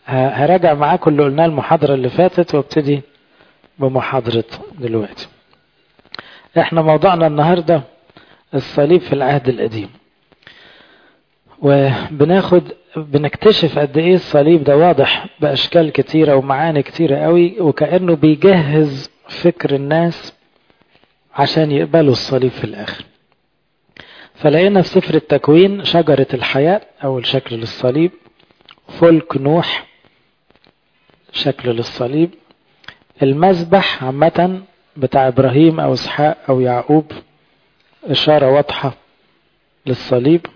هراجع معاكم اللي قلناه المحاضرة اللي فاتت وابتدي بمحاضرة دلوقتي. احنا موضوعنا النهاردة الصليب في العهد القديم، بنكتشف قد ايه الصليب ده واضح باشكال كتيرة ومعاني كتيرة قوي، وكأنه بيجهز فكر الناس عشان يقبلوا الصليب في الاخر. فلقينا في سفر التكوين شجرة الحياة اول شكل للصليب، فلك نوح شكل للصليب، المذبح عامة بتاع ابراهيم او اسحاق او يعقوب اشارة واضحة للصليب،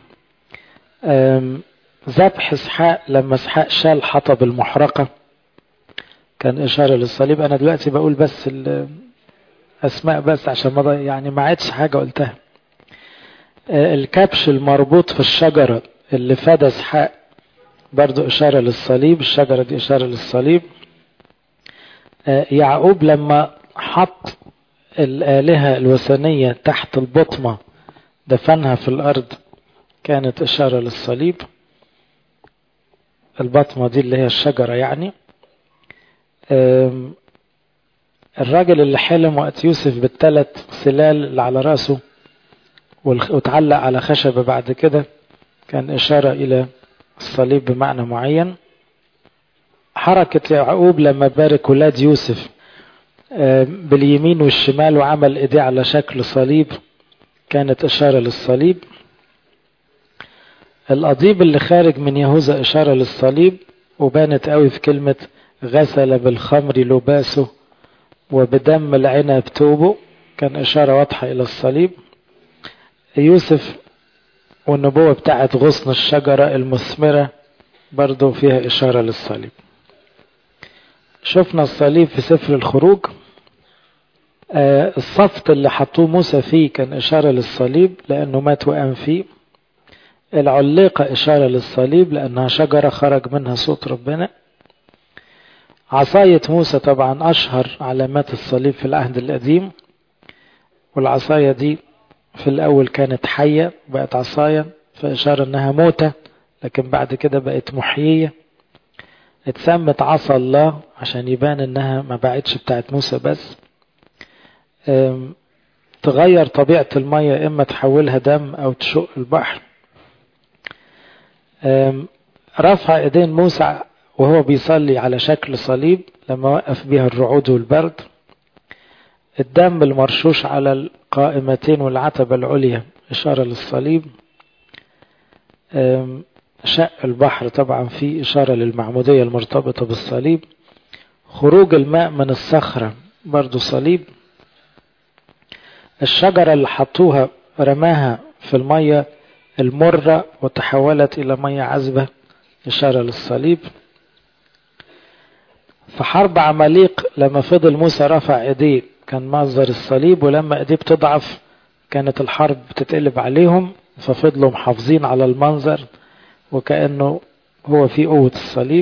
ذبح اسحاق لما اسحاق شال حطب المحرقة كان اشارة للصليب. انا دلوقتي بقول بس الاسماء بس عشان ما عادش حاجة قلتها. الكبش المربوط في الشجرة اللي فدى اسحاق برضو اشارة للصليب، الشجرة دي اشارة للصليب. يعقوب لما حط الآلهة الوثنية تحت البطمة دفنها في الارض كانت اشارة للصليب، البطمة دي اللي هي الشجرة يعني. الراجل اللي حلم وقت يوسف بالثلاث سلال اللي على راسه وتعلق على خشبة بعد كده كان إشارة إلى الصليب بمعنى معين. حركة يعقوب لما بارك ولاد يوسف باليمين والشمال وعمل إيديه على شكل صليب كانت إشارة للصليب. القضيب اللي خارج من يهوذا إشارة للصليب، وبانت قوي في كلمة غسل بالخمر لباسه وبدم العنب توبه كان إشارة واضحة إلى الصليب. يوسف والنبوة بتاعت غصن الشجرة المثمرة برضو فيها إشارة للصليب. شفنا الصليب في سفر الخروج، الصفت اللي حطوه موسى فيه كان إشارة للصليب لأنه مات وقام فيه. العليقة إشارة للصليب لأنها شجرة خرج منها صوت ربنا. عصاية موسى طبعا أشهر علامات الصليب في العهد القديم، والعصاية دي في الأول كانت حية بقت عصاية فإشارة أنها موتة، لكن بعد كده بقت محيية. اتسمت عصا الله عشان يبان أنها ما بقتش بتاعت موسى بس. تغير طبيعة المية، إما تحولها دم أو تشق البحر. رفع ايدين موسى وهو بيصلي على شكل صليب لما وقف بها الرعود والبرد. الدم المرشوش على القائمتين والعتبة العليا إشارة للصليب. شق البحر طبعا فيه إشارة للمعمودية المرتبطة بالصليب. خروج الماء من الصخرة برضو صليب. الشجرة اللي حطوها رماها في المية المرة وتحولت إلى مية عذبة إشارة للصليب. في حرب عماليق لما فضل موسى رفع ايديه كان مصدر الصليب، ولما ايديه بتضعف كانت الحرب بتتقلب عليهم ففضلوا محافظين على المنظر وكأنه هو في قوة الصليب.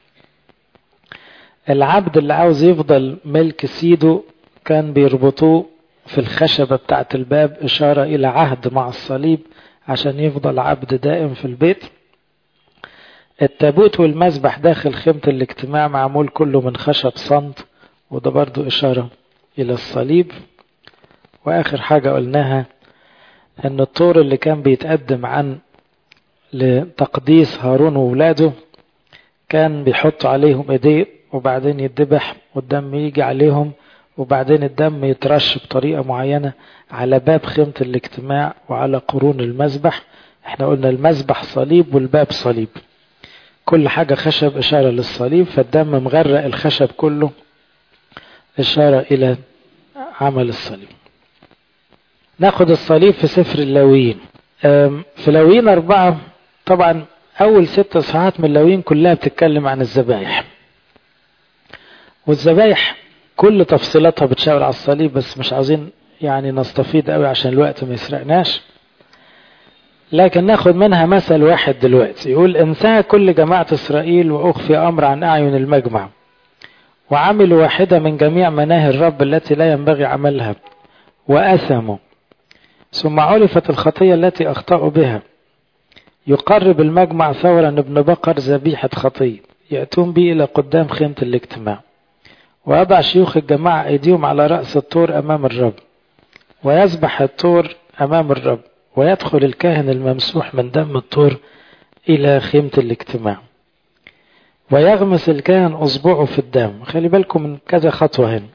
العبد اللي عاوز يفضل ملك سيده كان بيربطوه في الخشبة بتاعت الباب إشارة إلى عهد مع الصليب عشان يفضل عبد دائم في البيت. التابوت والمذبح داخل خيمة الاجتماع معمول كله من خشب صمت، وده برضو إشارة إلى الصليب. وآخر حاجة قلناها أن الطور اللي كان بيتقدم عن لتقديس هارون وولاده كان بيحط عليهم ايديه وبعدين يتذبح والدم يجي عليهم وبعدين الدم يترش بطريقة معينة على باب خيمة الاجتماع وعلى قرون المذبح. احنا قلنا المذبح صليب والباب صليب، كل حاجة خشب إشارة للصليب، فالدم مغرق الخشب كله إشارة إلى عمل الصليب. ناخد الصليب في سفر اللاويين. في لاويين 4 طبعا أول 6 صفحات من اللاويين كلها بتتكلم عن الذبائح، والذبائح كل تفصيلاتها بتشاور على الصليب، بس مش عاوزين يعني نستفيد قوي عشان الوقت ما يسرقناش، لكن ناخد منها مثل واحد دلوقتي. يقول انسى كل جماعة إسرائيل وأخفي أمر عن أعين المجمع وعملوا واحدة من جميع مناهي الرب التي لا ينبغي عملها وأثموا، ثم عرفت الخطية التي أخطأوا بها. يقرب المجمع ثورا ابن بقر ذبيحة خطية، يأتون به إلى قدام خيمة الاجتماع، ويضع شيوخ الجماعة أيديهم على رأس الطور أمام الرب، ويذبح الطور أمام الرب، ويدخل الكاهن الممسوح من دم الطور إلى خيمة الاجتماع، ويغمس الكاهن أصبعه في الدم. خلي بالكم من كذا خطوة هنا.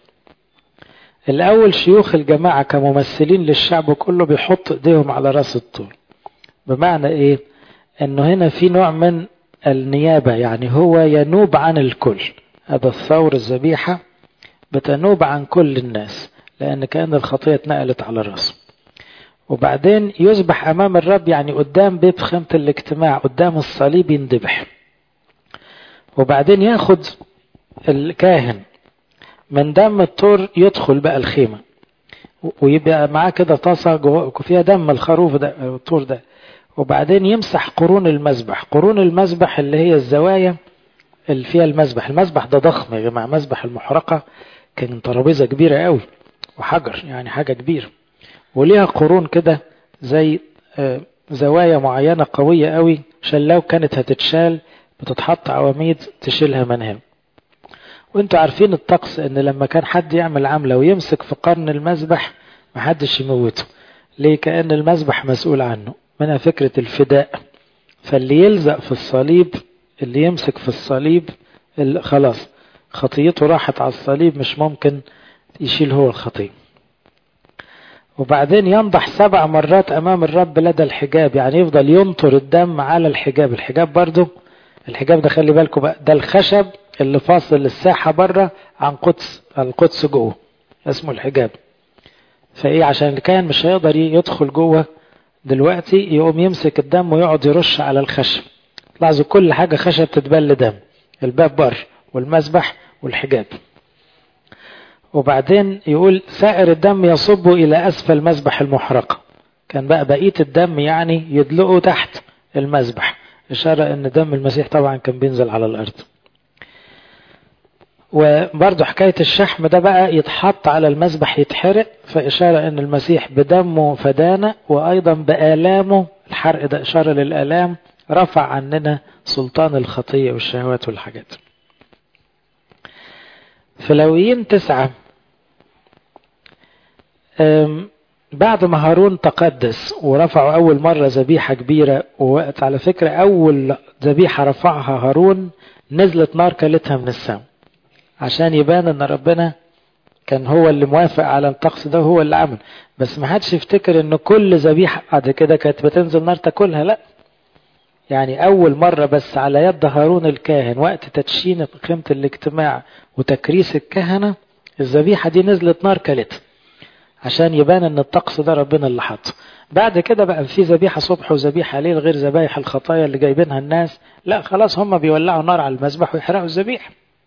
الأول شيوخ الجماعة كممثلين للشعب كله بيحط إيديهم على رأس الطور. بمعنى إيه؟ إنه هنا في نوع من النيابة، يعني هو ينوب عن الكل. هذا الثور الذبيحة بتنوب عن كل الناس، لأن كأن الخطية اتنقلت على رأسه. وبعدين يذبح أمام الرب، يعني قدام بيت خيمة الاجتماع قدام الصليب يندبح. وبعدين ياخد الكاهن من دم الطور يدخل بقى الخيمة، ويبقى معاه كده طاسة فيها دم الخروف ده الطور ده. وبعدين يمسح قرون المذبح. قرون المذبح اللي هي الزوايا اللي فيها المذبح. المذبح ده ضخم يا جماعة، مذبح المحرقة كان ترابيزة كبيرة قوي وحجر، يعني حاجة كبيرة، وليها قرون كده زي زوايا معينة قوية قوي، عشان لو كانت هتتشال بتتحط عواميد تشيلها من هنا. وانتوا عارفين الطقس ان لما كان حد يعمل عملة ويمسك في قرن المذبح محدش يموته. ليه؟ كأن المذبح مسؤول عنه. منها فكرة الفداء. فاللي يلزق في الصليب، اللي يمسك في الصليب خلاص خطيته راحت على الصليب، مش ممكن يشيل هو الخطية. وبعدين ينضح 7 مرات أمام الرب لدى الحجاب، يعني يفضل ينطر الدم على الحجاب. الحجاب برضو، الحجاب ده خلي بالكم بقى، ده الخشب اللي فاصل الساحة بره عن القدس جوه، اسمه الحجاب. فإيه؟ عشان اللي كان مش هيقدر يدخل جوه دلوقتي، يقوم يمسك الدم ويقعد يرش على الخشب. لاحظوا كل حاجة خشب تتبل دم، الباب بر والمذبح والحجاب. وبعدين يقول سائر الدم يصب إلى أسفل مذبح المحرقة. كان بقى بقية الدم يعني يدلقه تحت المذبح، إشارة أن دم المسيح طبعا كان بينزل على الأرض. وبرضو حكاية الشحم ده بقى يتحط على المذبح يتحرق، فإشارة أن المسيح بدمه فدانا، وأيضا بآلامه، الحرق ده إشارة للآلام، رفع عننا سلطان الخطية والشهوات والحاجات. في لاويين 9 بعد ما هارون تقدس ورفعوا أول مرة ذبيحة كبيرة، ووقت على فكرة أول ذبيحة رفعها هارون نزلت نار كلتها من السماء، عشان يبان أن ربنا كان هو اللي موافق على الطقس ده وهو اللي عمل. بس ما حدش يفتكر أن كل ذبيحة بعد كده كانت بتنزل نار تاكلها، لا. يعني أول مرة بس على يد هارون الكاهن وقت تدشين خيمة الاجتماع وتكريس الكهنة، الذبيحة دي نزلت نار كلتها، عشان يبان ان الطقس ده ربنا اللي حطه. بعد كده بقى في ذبيحة صبح وذبيحة ليل غير ذبايح الخطايا اللي جايبينها الناس، لا خلاص هم بيولعوا نار على المذبح ويحرقوا الذبيحة.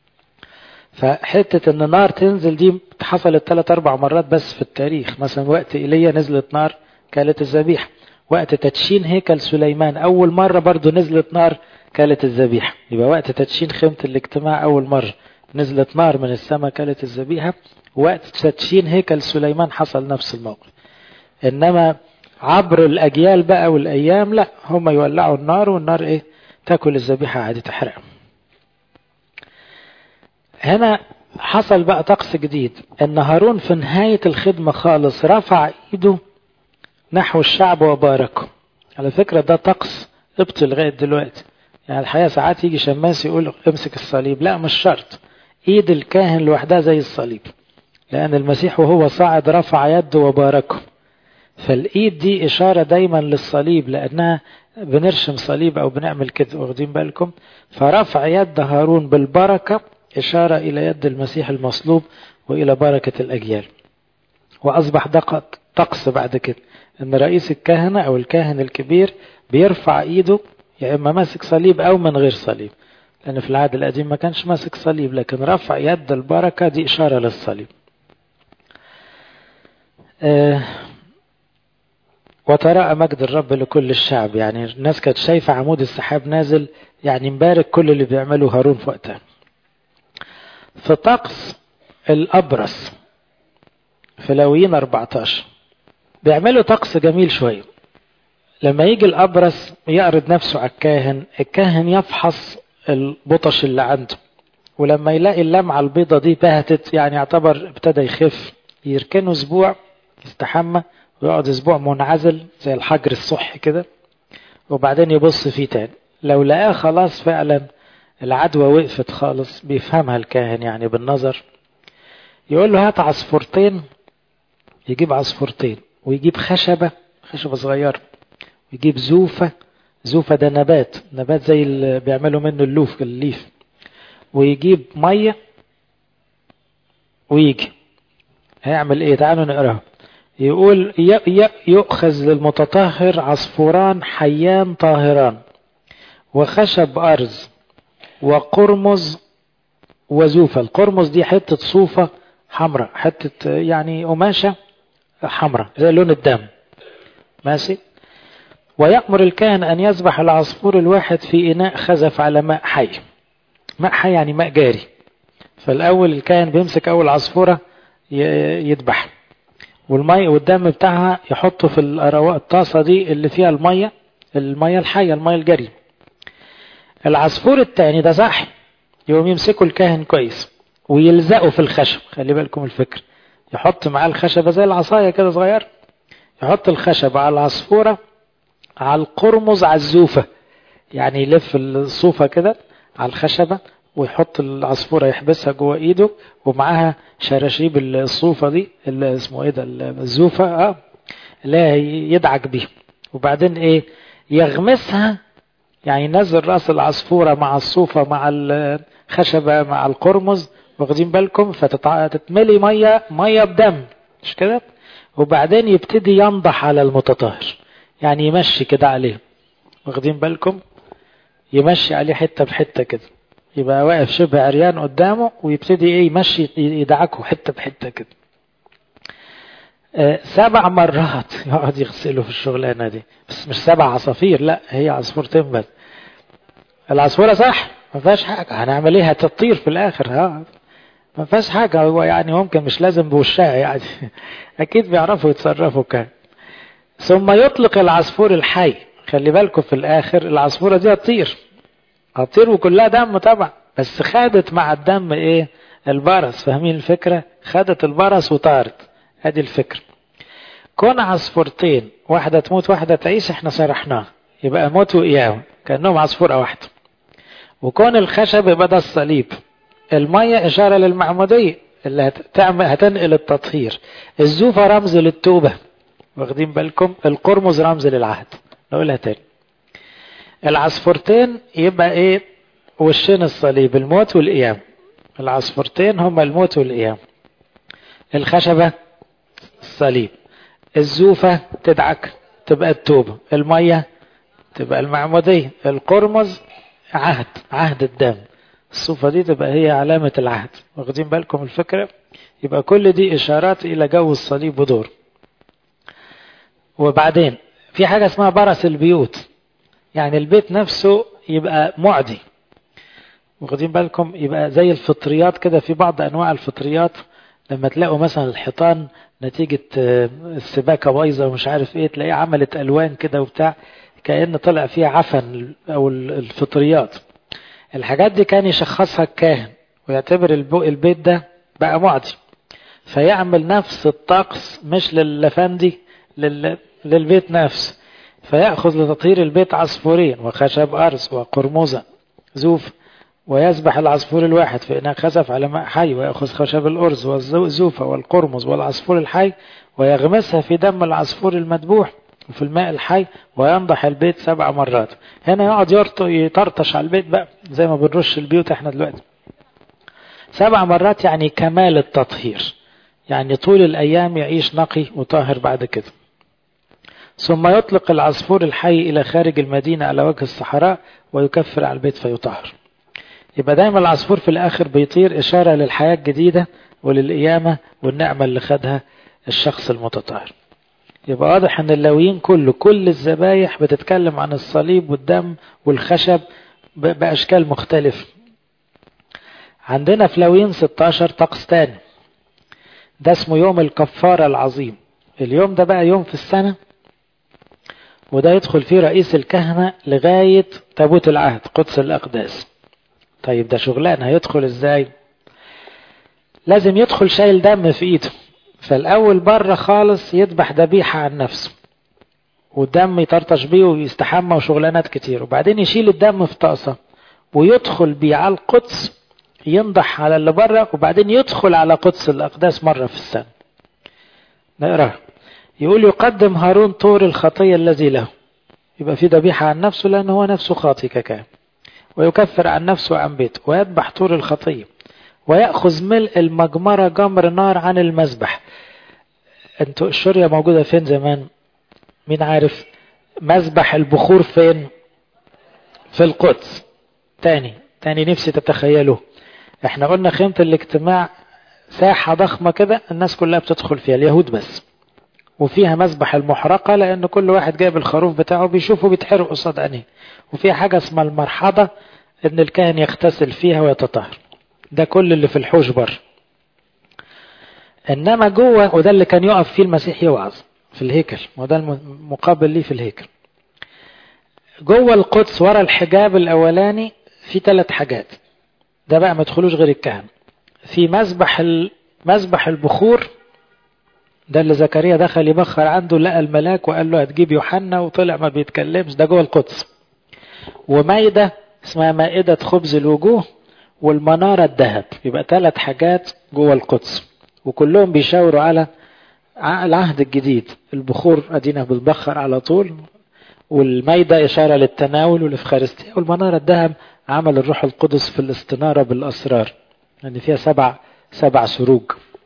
فحتة ان نار تنزل دي حصلت 3-4 مرات بس في التاريخ. مثلا وقت إيليا نزلت نار كالت الذبيحة، وقت تدشين هيكل سليمان أول مرة برضو نزلت نار كالت الذبيحة. يبقى وقت تدشين خيمة الاجتماع أول مرة نزلت نار من السماء كالت الذبيحة، وقت تدشين هيكل سليمان حصل نفس الموقف. إنما عبر الأجيال بقى والأيام لا، هم يولعوا النار والنار إيه تاكل الذبيحة عادي تحرق. هنا حصل بقى طقس جديد، ان هارون في نهاية الخدمة خالص رفع ايده نحو الشعب وباركه. على فكرة ده طقس ابطل لغاية دلوقتي. يعني الحقيقة ساعات يجي شماس يقول امسك الصليب، لا مش شرط، ايد الكاهن لوحدها زي الصليب، لان المسيح وهو صاعد رفع يده وباركه. فالايد دي اشارة دايما للصليب، لانها بنرشم صليب او بنعمل كده، واخدين بالكم؟ فرفع يد هارون بالبركة إشارة إلى يد المسيح المصلوب وإلى بركة الأجيال. وأصبح طقس بعد كده أن رئيس الكهنة أو الكاهن الكبير بيرفع إيده، يا إما ماسك صليب أو من غير صليب، لأن في العهد القديم ما كانش ماسك صليب، لكن رفع يد البركة دي إشارة للصليب. وتراءى مجد الرب لكل الشعب، يعني الناس كانت شايفة عمود السحاب نازل، يعني مبارك كل اللي بيعمله هارون في وقتها. في طقس الأبرص في لاويين 14 بيعملوا طقس جميل شوية. لما يجي الأبرص يعرض نفسه على الكاهن، الكاهن يفحص البطش اللي عنده. ولما يلاقي اللمعة البيضة دي بهتت يعني يعتبر ابتدى يخف، يركنه اسبوع يستحمى ويقعد اسبوع منعزل زي الحجر الصحي كده، وبعدين يبص فيه تاني. لو لقاه خلاص فعلا العدوى وقفت خالص، بيفهمها الكاهن يعني بالنظر، يقول له هات عصفورتين. يجيب عصفورتين ويجيب خشبة صغيرة، ويجيب زوفة. زوفة ده نبات زي اللي بيعملوا منه الليف. ويجيب مية ويجي هيعمل ايه؟ تعالوا نقرأه. يقول يؤخذ للمتطهر عصفوران حيان طاهران وخشب أرز وقرمز وزوفة. القرمز دي حتة صوفة حمراء، حتة يعني قماشة حمراء زي لون الدم، ماشي. ويأمر الكاهن أن يذبح العصفور الواحد في إناء خزف على ماء حي. ماء حي يعني ماء جاري. فالأول الكاهن بيمسك أول عصفورة يذبح، والمية والدم بتاعها يحطه في الطاسة دي اللي فيها المية الحية، المية الجري. العصفور التاني ده صح، يقوم يمسكه الكاهن كويس ويلزقه في الخشب. خلي بالكم الفكر، يحط معاه الخشبة زي العصاية كده صغير، يحط الخشبة على العصفورة، على القرمز، على الزوفة، يعني يلف الصوفة كده على الخشبة ويحط العصفورة يحبسها جوه ايده، ومعاها شراشيب الصوفة دي اللي اسمه ايه ده، الزوفة اللي يدعك بيه. وبعدين ايه؟ يغمسها، يعني ينزل راس العصفورة مع الصوفة مع الخشبة مع القرمز، واخدين بالكم؟ فتتملي مية بدم، مش كده؟ وبعدين يبتدي ينضح على المتطهر، يعني يمشي كده عليه، واخدين بالكم؟ يمشي عليه حتة بحتة كده، يبقى واقف شبه عريان قدامه ويبتدي ايه؟ يمشي يدعكه حتة بحتة كده. 7 مرات يقعد يغسله في الشغلانة دي، بس مش 7 عصافير، لا هي عصفورتين بس. العصفورة صح ما فيهاش حاجة، هنعمل ايه؟ هتطير في الاخر، ما فيهاش حاجة. هو يعني ممكن مش لازم بوشها يعني اكيد بيعرفوا يتصرفوا كان. ثم يطلق العصفور الحي. خلي بالكم في الاخر العصفورة دي هتطير وكلها دم طبعا، بس خدت مع الدم ايه؟ البرص. فاهمين الفكرة؟ خدت البرص وطارت. ادي الفكرة. كون عصفورتين، واحدة تموت واحدة تعيش، احنا شرحناها، يبقى موت وقيام كأنهم عصفورة واحدة. وكون الخشب يبقى ده الصليب. المية إشارة للمعمودية اللي هتنقل التطهير. الزوفة رمز للتوبة، واخدين بالكم؟ القرمز رمز للعهد. نقولها تاني. العصفورتين يبقى ايه؟ وشين الصليب، الموت والقيام. العصفورتين هما الموت والقيام. الخشبة الصليب، الزوفة تدعك تبقى التوبة، المية تبقى المعمودية، القرمز عهد الدم، الصوفة دي تبقى هي علامة العهد. واخدين بالكم الفكرة؟ يبقى كل دي إشارات إلى جو الصليب ودور. وبعدين في حاجة اسمها برس البيوت، يعني البيت نفسه يبقى معدي. واخدين بالكم؟ يبقى زي الفطريات كده، في بعض أنواع الفطريات لما تلاقوا مثلا الحيطان نتيجة السباكة بايظة ومش عارف ايه، تلاقيه عملت ألوان كده وبتاع، كأن طلع فيها عفن أو الفطريات. الحاجات دي كان يشخصها الكاهن ويعتبر البيت ده بقى معدي، فيعمل نفس الطقس مش للفندي، للبيت نفسه. فيأخذ لتطهير البيت عصفورين وخشب أرز وقرمزة زوف، ويذبح العصفور الواحد في إناء خزف على ماء حي، ويأخذ خشب الأرز والزوفة والقرمز والعصفور الحي ويغمسها في دم العصفور المذبوح وفي الماء الحي، وينضح البيت 7 مرات. هنا يقعد يطرطش على البيت بقى زي ما بنرش البيوت احنا دلوقتي. 7 مرات يعني كمال التطهير، يعني طول الأيام يعيش نقي وطاهر بعد كده. ثم يطلق العصفور الحي إلى خارج المدينة على وجه الصحراء ويكفر على البيت فيطهر. يبقى دايما العصفور في الآخر بيطير، إشارة للحياة الجديدة وللقيامة والنعمة اللي خدها الشخص المتطهر. يبقى واضح أن اللاويين كل الذبايح بتتكلم عن الصليب والدم والخشب بأشكال مختلفة. عندنا في لاويين 16 طقس تاني، ده اسمه يوم الكفارة العظيم. اليوم ده بقى يوم في السنة، وده يدخل فيه رئيس الكهنة لغاية تابوت العهد قدس الأقداس. طيب ده شغلان، هيدخل ازاي؟ لازم يدخل شايل دم في ايده. فالاول بره خالص يذبح ذبيحة عن نفسه والدم يطرطش بيه ويستحمى وشغلانات كتير، وبعدين يشيل الدم في طاسة ويدخل بيه على القدس ينضح على اللي بره، وبعدين يدخل على قدس الأقداس مرة في السنة. نقرأ يقول يقدم هارون طور الخطية الذي له، يبقى في ذبيحة عن نفسه لأنه هو نفسه خاطي ككان، ويكفر عن نفسه وعن بيته، ويذبح طور الخطية، ويأخذ ملء المجمرة جمر نار عن المذبح. انتوا الشورية موجودة فين زمان؟ مين عارف؟ مذبح البخور فين؟ في القدس. تاني نفسي تتخيلوا، احنا قلنا خيمة الاجتماع ساحة ضخمة كده الناس كلها بتدخل فيها، اليهود بس، وفيها مذبح المحرقة لأن كل واحد جايب الخروف بتاعه بيشوفه بيتحرق قصاد عينيه، وفيها حاجة اسمها المرحضة ان الكاهن يغتسل فيها ويتطهر. ده كل اللي في الحوش بر. انما جوه، وده اللي كان يقف فيه المسيح يوعظ في الهيكل، وده المقابل ليه في الهيكل. جوه القدس ورا الحجاب الاولاني في 3 حاجات، ده بقى ما يدخلوش غير الكهنة. في مذبح البخور، ده اللي زكريا دخل يبخر عنده لقى الملاك وقال له هتجيب يوحنا وطلع ما بيتكلمش، ده جوه القدس. ومائدة اسمها مائدة خبز الوجوه، والمنارة الذهب. يبقى 3 حاجات جوه القدس، وكلهم بيشاوروا على العهد الجديد. البخور ادينا بتبخر على طول، والمائدة إشارة للتناول والإفخارستية، والمنارة الذهب عمل الروح القدس في الاستنارة بالأسرار، يعني فيها 7 سروج.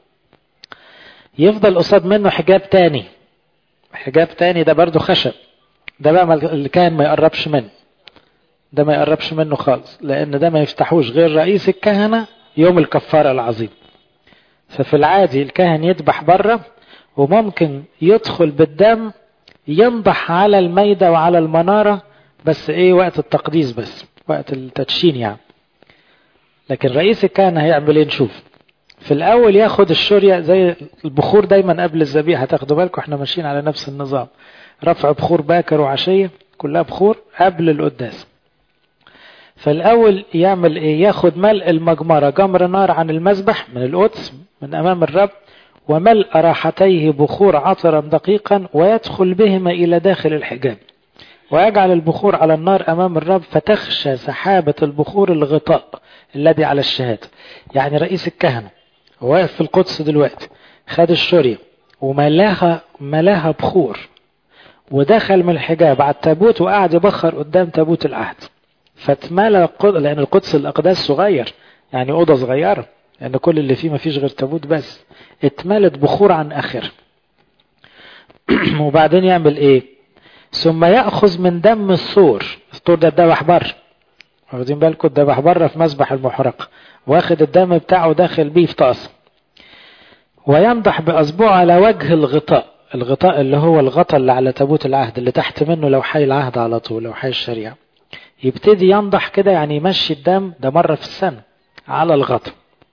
يفضل قصاد منه حجاب تاني، ده برضو خشب، ده بقى اللي كان ما يقربش منه، ده ما يقربش منه خالص، لأن ده ما يفتحوش غير رئيس الكهنة يوم الكفارة العظيم. ففي العادي الكاهن يذبح بره، وممكن يدخل بالدم ينضح على الميدة وعلى المنارة، بس وقت التقديس، بس وقت التدشين يعني. لكن رئيس الكهنة هيعمل ايه؟ نشوف. في الاول ياخد الشورية زي البخور دايما قبل الذبيحة، تاخدوا بالكم احنا ماشيين على نفس النظام، رفع بخور باكر وعشية، كلها بخور قبل القداس. فالاول يعمل ايه؟ ياخد ملء المجمرة جمر نار عن المذبح من القدس من امام الرب، وملء راحتيه بخور عطرا دقيقا، ويدخل بهما الى داخل الحجاب، ويجعل البخور على النار امام الرب، فتخشى سحابة البخور الغطاء الذي على الشهادة. يعني رئيس الكهنة واقف في القدس دلوقتي، خد الشورية وملاها بخور، ودخل من الحجاب على التابوت وقعد يبخر قدام تابوت العهد، فتملى لأن القدس الأقداس صغير، يعني أوضة صغيرة، لأن كل اللي فيه ما فيش غير تابوت بس، اتملت بخور عن آخر. وبعدين يعمل ايه؟ ثم يأخذ من دم الثور ده اتذبح بره، واخدين بالكم؟ اتذبح بره في مذبح المحرقة، واخد الدم بتاعه داخل بيه في طاسة، وينضح بأصبعه على وجه الغطاء اللي هو الغطاء اللي على تابوت العهد، اللي تحت منه لو حي العهد على طول، لو حي الشريعة، يبتدي ينضح كده، يعني يمشي الدم ده مرة في السنة على الغطاء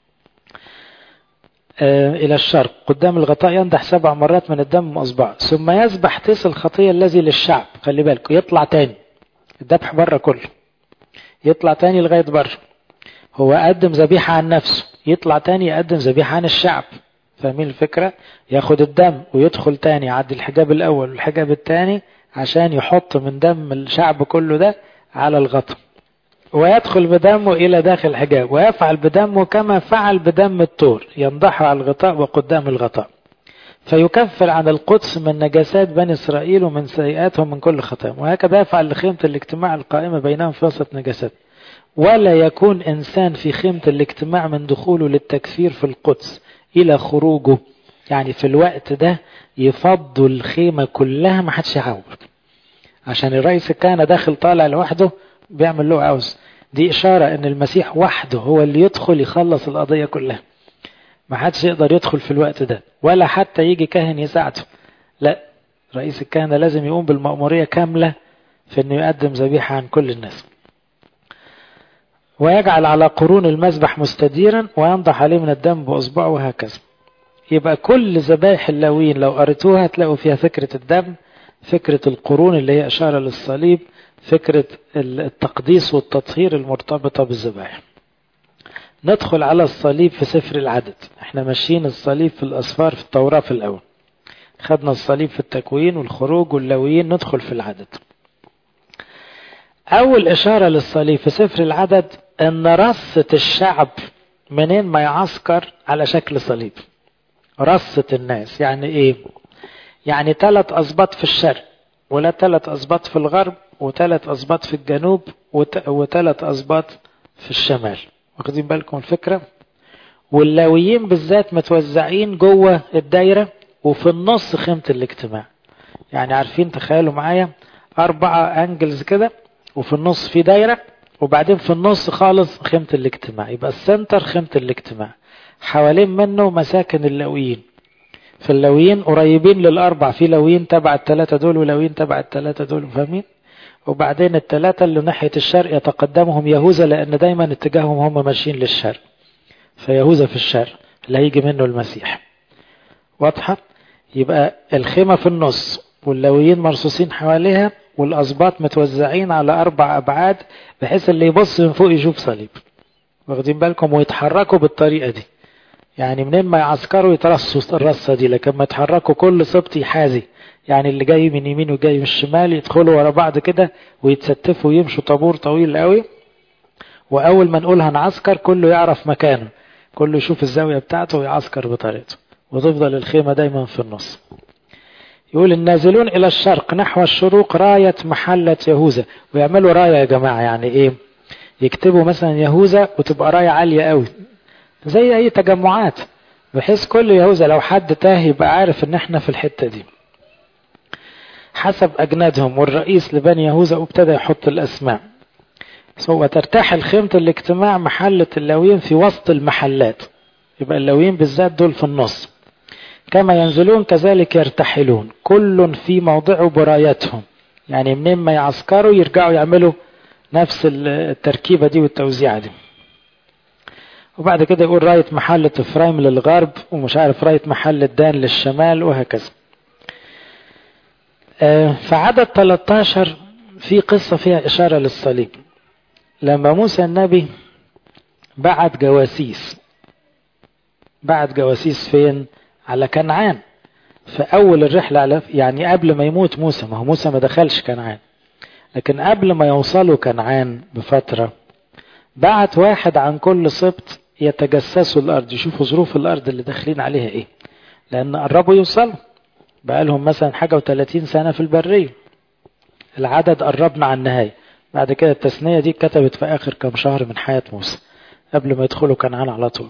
إلى الشرق قدام الغطاء، ينضح 7 مرات من الدم بأصبعه. ثم يذبح تيس الخطية الذي للشعب. خلي بالكم يطلع تاني الذبح بره كله، يطلع تاني لغاية بره. هو قدم ذبيحة عن نفسه، يطلع تاني يقدم ذبيحة عن الشعب. فاهمين الفكرة؟ ياخد الدم ويدخل تاني يعدي الحجاب الأول والحجاب التاني عشان يحط من دم الشعب كله ده على الغطاء، ويدخل بدمه إلى داخل الحجاب، ويفعل بدمه كما فعل بدم الطور، ينضح على الغطاء وقدام الغطاء، فيكفر عن القدس من نجاسات بني إسرائيل ومن سيئاتهم من كل خطاياهم. وهكذا يفعل لخيمة الاجتماع القائمة بينهم في وسط نجاسات. ولا يكون إنسان في خيمة الاجتماع من دخوله للتكفير في القدس إلى خروجه، يعني في الوقت ده يفضوا الخيمة كلها، ما حدش يعور، عشان الرئيس الكهنة داخل طالع لوحده بيعمل له عاوز. دي إشارة إن المسيح وحده هو اللي يدخل يخلص القضية كلها، ما حدش يقدر يدخل في الوقت ده، ولا حتى يجي كاهن يساعده. لا، رئيس الكهنة لازم يقوم بالمأمورية كاملة في إنه يقدم ذبيحة عن كل الناس. ويجعل على قرون المذبح مستديرا، وينضح عليه من الدم بأصبعه، وهكذا. يبقى كل ذبائح اللاويين لو قريتوها تلاقوا فيها فكرة الدم، فكرة القرون اللي هي إشارة للصليب، فكرة التقديس والتطهير المرتبطة بالذبائح. ندخل على الصليب في سفر العدد. احنا ماشيين الصليب في الأسفار في التوراة في الأول، خدنا الصليب في التكوين والخروج واللويين، ندخل في العدد. أول إشارة للصليب في سفر العدد أن رصة الشعب منين ما يعسكر على شكل صليب. رصة الناس يعني إيه؟ يعني 3 أسباط في الشرق، ولا 3 أسباط في الغرب، و3 أسباط في الجنوب، و3 أسباط في الشمال. واخدين بالكم الفكرة؟ واللاويين بالذات متوزعين جوه الدايرة، وفي النص خيمة الاجتماع. يعني عارفين، تخيلوا معايا 4 أنجلز كده، وفي النص في دايرة، وبعدين في النص خالص خيمة الاجتماع. يبقى السنتر خيمة الاجتماع، حوالين منه مساكن اللاويين. في اللاويين قريبين لل4، في لاويين تبع ال3 دول ولاويين تبع ال3 دول، فاهمين؟ وبعدين ال3 اللي ناحية الشرق يتقدمهم يهوذا، لأن دايما اتجاههم هم ماشيين للشرق، فيهوذا في الشرق اللي هيجي منه المسيح. واضحة؟ يبقى الخيمة في النص، واللاويين مرصوصين حواليها، والأسباط متوزعين على 4 أبعاد، بحيث اللي يبص من فوق يشوف صليب. واخدين بالكم؟ ويتحركوا بالطريقة دي، يعني منين ما يعسكروا يترصوا الرصة دي، لكن ما يتحركوا كل سبط يحاذي، يعني اللي جاي من يمين وجاي من الشمال يدخلوا ورا بعض كده ويتستفوا ويمشوا طابور طويل قوي. وأول ما نقول هنعسكر كله يعرف مكانه، كله يشوف الزاوية بتاعته ويعسكر بطريقته، وتفضل الخيمة دايما في النص. يقول النازلون إلى الشرق نحو الشروق راية محلة يهوذا. ويعملوا راية يا جماعة يعني إيه؟ يكتبوا مثلا يهوذا وتبقى راية عالية قوي زي أي تجمعات، بحيث كل يهوذا لو حد تاه يبقى عارف إن احنا في الحتة دي حسب أجنادهم. والرئيس لبني يهوذا وابتدى يحط الأسماء. وترتحل خيمة الاجتماع محلة اللاويين في وسط المحلات، يبقى اللاويين بالذات دول في النص. كما ينزلون كذلك يرتحلون، كل في موضعه برايتهم، يعني منين ما يعسكروا يرجعوا يعملوا نفس التركيبة دي والتوزيعة دي. وبعد كده يقول راية محلة إفرايم للغرب، ومش عارف راية محلة دان للشمال، وهكذا. فعدد 13 في قصة فيها إشارة للصليب. لما موسى النبي بعت جواسيس فين؟ على كنعان. في أول الرحلة، يعني قبل ما يموت موسى، ما هو موسى ما دخلش كنعان، لكن قبل ما يوصلوا كنعان بفترة بعت واحد عن كل سبط يتجسسوا الأرض، يشوفوا ظروف الأرض اللي داخلين عليها إيه، لأن قربوا يوصلوا، بقالهم مثلا حاجة و30 سنة في البرية، العدد قربنا عن النهاية. بعد كده التثنية دي كتبت في آخر كم شهر من حياة موسى قبل ما يدخلوا كنعان على طول.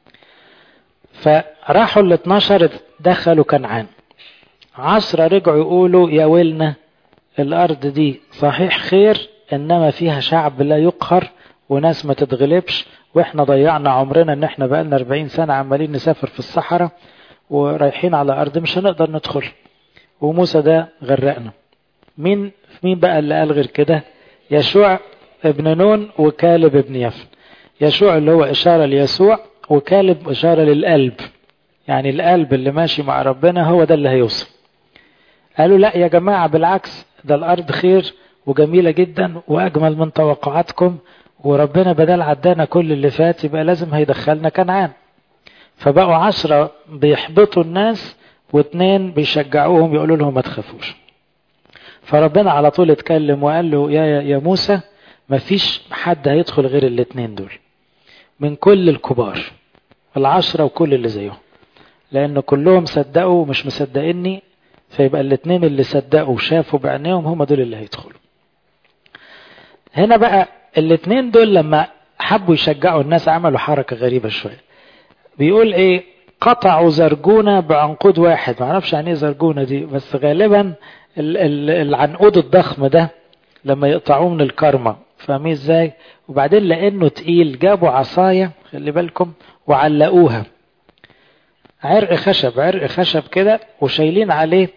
فراحوا ال12 دخلوا كنعان، 10 رجعوا يقولوا يا ويلنا، الأرض دي صحيح خير إنما فيها شعب لا يقهر وناس ما تتغلبش، وإحنا ضيعنا عمرنا إن إحنا بقالنا 40 سنة عمالين نسافر في الصحراء ورايحين على أرض مش هنقدر ندخل، وموسى ده غرقنا. مين بقى اللي قال غير كده؟ يشوع ابن نون وكالب ابن يفن. يشوع اللي هو إشارة ليسوع، وكالب إشارة للقلب، يعني القلب اللي ماشي مع ربنا هو ده اللي هيوصل. قالوا لا يا جماعة، بالعكس، ده الأرض خير وجميلة جدا وأجمل من توقعاتكم، وربنا بدل عدانا كل اللي فات يبقى لازم هيدخلنا كنعان. فبقوا 10 بيحبطوا الناس و2 بيشجعوهم يقولوا لهم ما تخافوش. فربنا على طول اتكلم وقال له يا موسى، ما فيش حد هيدخل غير ال2 دول من كل الكبار، 10 وكل اللي زيهم، لأن كلهم صدقوا ومش مصدقيني، فيبقى ال2 اللي صدقوا وشافوا بعينيهم هم دول اللي هيدخلوا. هنا بقى ال2 دول لما حبوا يشجعوا الناس عملوا حركة غريبة شوية. بيقول ايه؟ قطعوا زرجونة بعنقود واحد. ما اعرفش يعني ايه زرجونة دي، بس غالبا العنقود الضخم ده لما يقطعوه من الكرمة، فاهمين ازاي؟ وبعدين لانه تقيل جابوا عصاية، خلي بالكم، وعلقوها عرق خشب كده، وشايلين عليه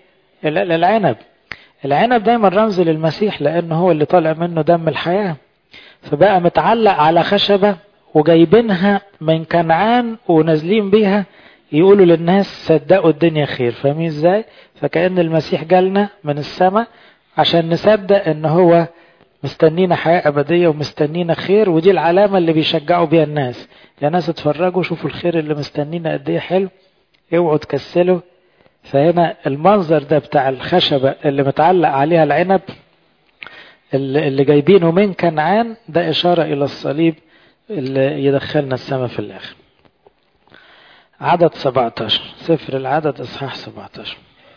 العنب دايما رمز للمسيح، لانه هو اللي طالع منه دم الحياة، فبقى متعلق على خشبة وجايبينها من كنعان ونازلين بيها يقولوا للناس صدقوا الدنيا خير. فاهمين ازاي؟ فكأن المسيح جالنا من السماء عشان نصدق ان هو مستنينا حياة أبدية ومستنينا خير، ودي العلامة اللي بيشجعوا بيها الناس. يا ناس اتفرجوا شوفوا الخير اللي مستنينا قد ايه حلو، اوعوا تكسلوا. فهنا المنظر ده بتاع الخشبة اللي متعلق عليها العنب اللي جايبينه من كنعان، ده إشارة إلى الصليب اللي يدخلنا السماء في الآخر. عدد 17، سفر العدد إصحاح 17.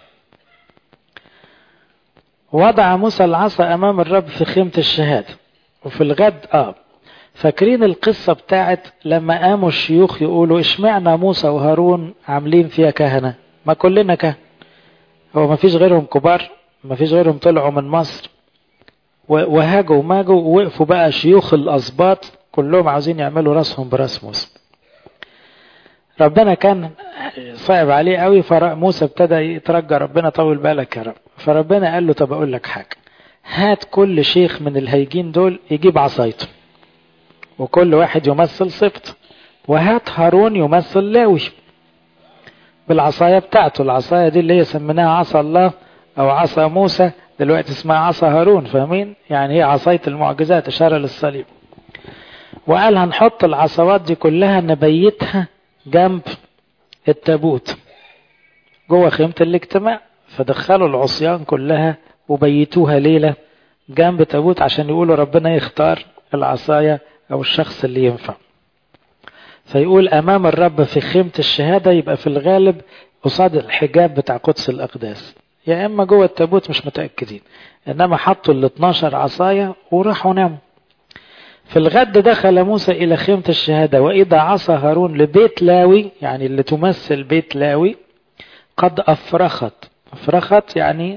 وضع موسى العصا أمام الرب في خيمة الشهادة. وفي الغد فاكرين القصة بتاعت لما قاموا الشيوخ يقولوا اشمعنا موسى وهارون عاملين فيها كهنة؟ ما كلنا كهنة، هو ما فيش غيرهم كبار، ما فيش غيرهم طلعوا من مصر وهاجوا وماجوا، ووقفوا بقى شيوخ الأسباط كلهم عاوزين يعملوا راسهم براس موسى. ربنا كان صعب عليه قوي، موسى ابتدى يترجى ربنا، طول بالك يا رب. فربنا قال له طب اقول لك حاجة، هات كل شيخ من الهيجين دول يجيب عصايته، وكل واحد يمثل سبط، وهات هارون يمثل لاوي بالعصاية بتاعته. العصاية دي اللي هي سميناها عصا الله او عصا موسى، دلوقتي اسمها عصا هارون، فاهمين؟ يعني هي عصاية المعجزات، اشارة للصليب. وقال هنحط العصوات دي كلها نبيتها جنب التابوت جوه خيمة الاجتماع. فدخلوا العصيان كلها وبيتوها ليلة جنب تابوت عشان يقولوا ربنا يختار العصاية او الشخص اللي ينفع. فيقول امام الرب في خيمة الشهادة، يبقى في الغالب قصاد الحجاب بتاع قدس الاقداس، يا اما جوه التابوت مش متأكدين، انما حطوا ال 12 عصاية وراحوا ناموا. في الغد دخل موسى الى خيمة الشهادة، واذا عصا هارون لبيت لاوي، يعني اللي تمثل بيت لاوي، قد افرخت يعني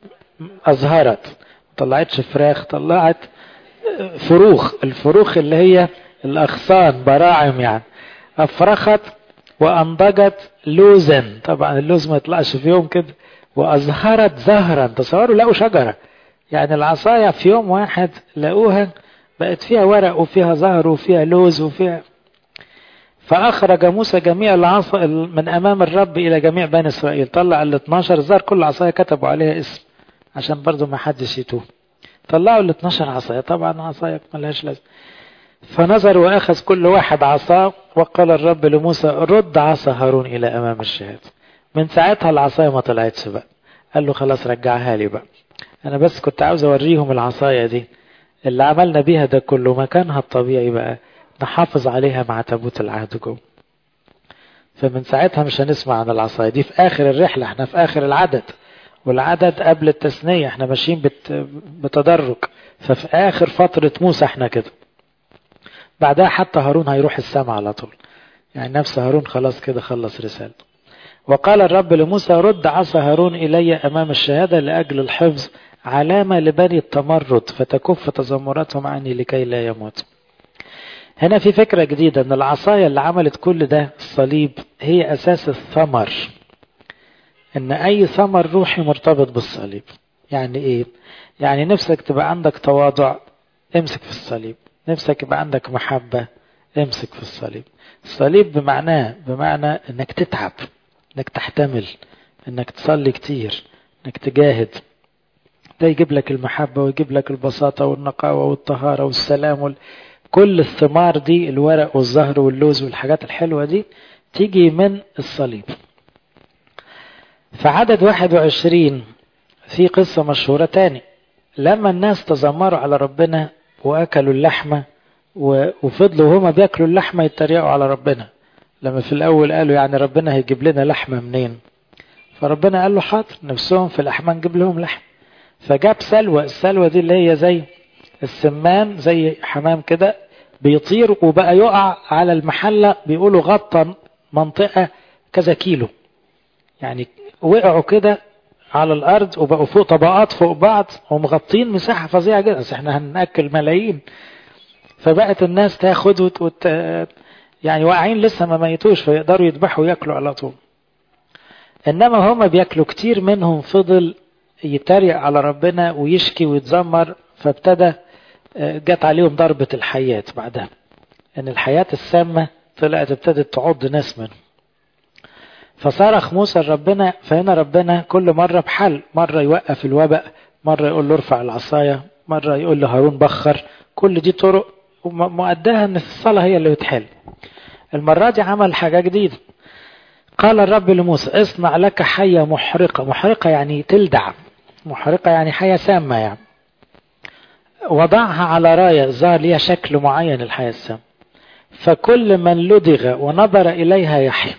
ازهرت، طلعتش فراخ، طلعت فروخ. الفروخ اللي هي الاغصان، براعم يعني. افرخت وانضجت لوزا، طبعا اللوز ما يطلعش في يوم كده. وازهرت زهرا، تصوروا لقوا شجرة، يعني العصاية في يوم واحد لقوها بقت فيها ورق وفيها زهر وفيها لوز وفيها. فأخرج موسى جميع العصا من أمام الرب إلى جميع بني إسرائيل، طلع ال 12 زهر، كل عصاية كتبوا عليها اسم عشان برضو ما حدش يتوه. طلعوا ال 12 عصاية، طبعا عصاية ملهاش لازمة. فنظر وأخذ كل واحد عصاه، وقال الرب لموسى رد عصا هارون إلى أمام الشهادة. من ساعتها العصاية ما طلعتش بقى، قال له خلاص رجعها لي بقى، أنا بس كنت عاوز أوريهم العصاية دي اللي عملنا بيها ده كله مكانها الطبيعي بقى نحافظ عليها مع تابوت العهد جوه. فمن ساعتها مش هنسمع عن العصاية دي. في آخر الرحلة، احنا في آخر العدد، والعدد قبل التثنية، احنا ماشيين بتدرج. ففي آخر فترة موسى احنا كده، بعدها حتى هارون هيروح السماء على طول، يعني نفس هارون خلاص كده خلص رسالته. وقال الرب لموسى رد عصا هارون إلي أمام الشهادة لأجل الحفظ، علامة لبني التمرد، فتكف تذمراتهم عني لكي لا يموت. هنا في فكرة جديدة، ان العصاية اللي عملت كل ده الصليب هي اساس الثمر، ان اي ثمر روحي مرتبط بالصليب. يعني ايه؟ يعني نفسك تبقى عندك تواضع، امسك في الصليب. نفسك يبقى عندك محبة، امسك في الصليب. الصليب بمعنى انك تتعب، انك تحتمل، انك تصلي كتير، انك تجاهد. ده يجيب لك المحبة ويجيب لك البساطة والنقاوة والطهارة والسلام كل الثمار دي، الورق والزهر واللوز والحاجات الحلوة دي تيجي من الصليب. في عدد 21 في قصة مشهورة تاني، لما الناس تذمروا على ربنا وأكلوا اللحمة وفضلوا هما بيأكلوا اللحمة يتريقوا على ربنا. لما في الأول قالوا يعني ربنا هيجيب لنا لحمة منين؟ فربنا قال له حاضر، نفسهم في اللحمة نجيب لهم لحم. فجاب سلوى، السلوى دي اللي هي زي السمان، زي حمام كده بيطير وبقى يقع على المحلة، بيقولوا غطى منطقة كذا كيلو، يعني وقعوا كده على الأرض وبقوا فوق طبقات فوق بعض ومغطين مساحة فظيعة جدا، بس احنا هنأكل ملايين. فبقت الناس تاخد يعني واقعين لسه ما ميتوش، فيقدروا يذبحوا ويأكلوا على طول. إنما هم بيأكلوا كتير منهم فضل يتريق على ربنا ويشكي ويتذمر، فابتدى جت عليهم ضربة الحياة بعدها، ان الحياة السامة طلعت ابتدت تعض ناس منهم. فصرخ موسى ربنا، فهنا ربنا كل مرة بحل، مرة يوقف الوباء، مرة يقول له ارفع العصاية، مرة يقول له هارون بخر. كل دي طرق مؤداها ان الصلاة هي اللي بتحل. المرة دي عمل حاجة جديدة. قال الرب لموسى اصنع لك حية محرقة. محرقة يعني تلدع، محرقة يعني حية سامة يعني. وضعها على راية، ظهر ليها شكل معين الحياة السامة، فكل من لدغ ونظر إليها يحيى.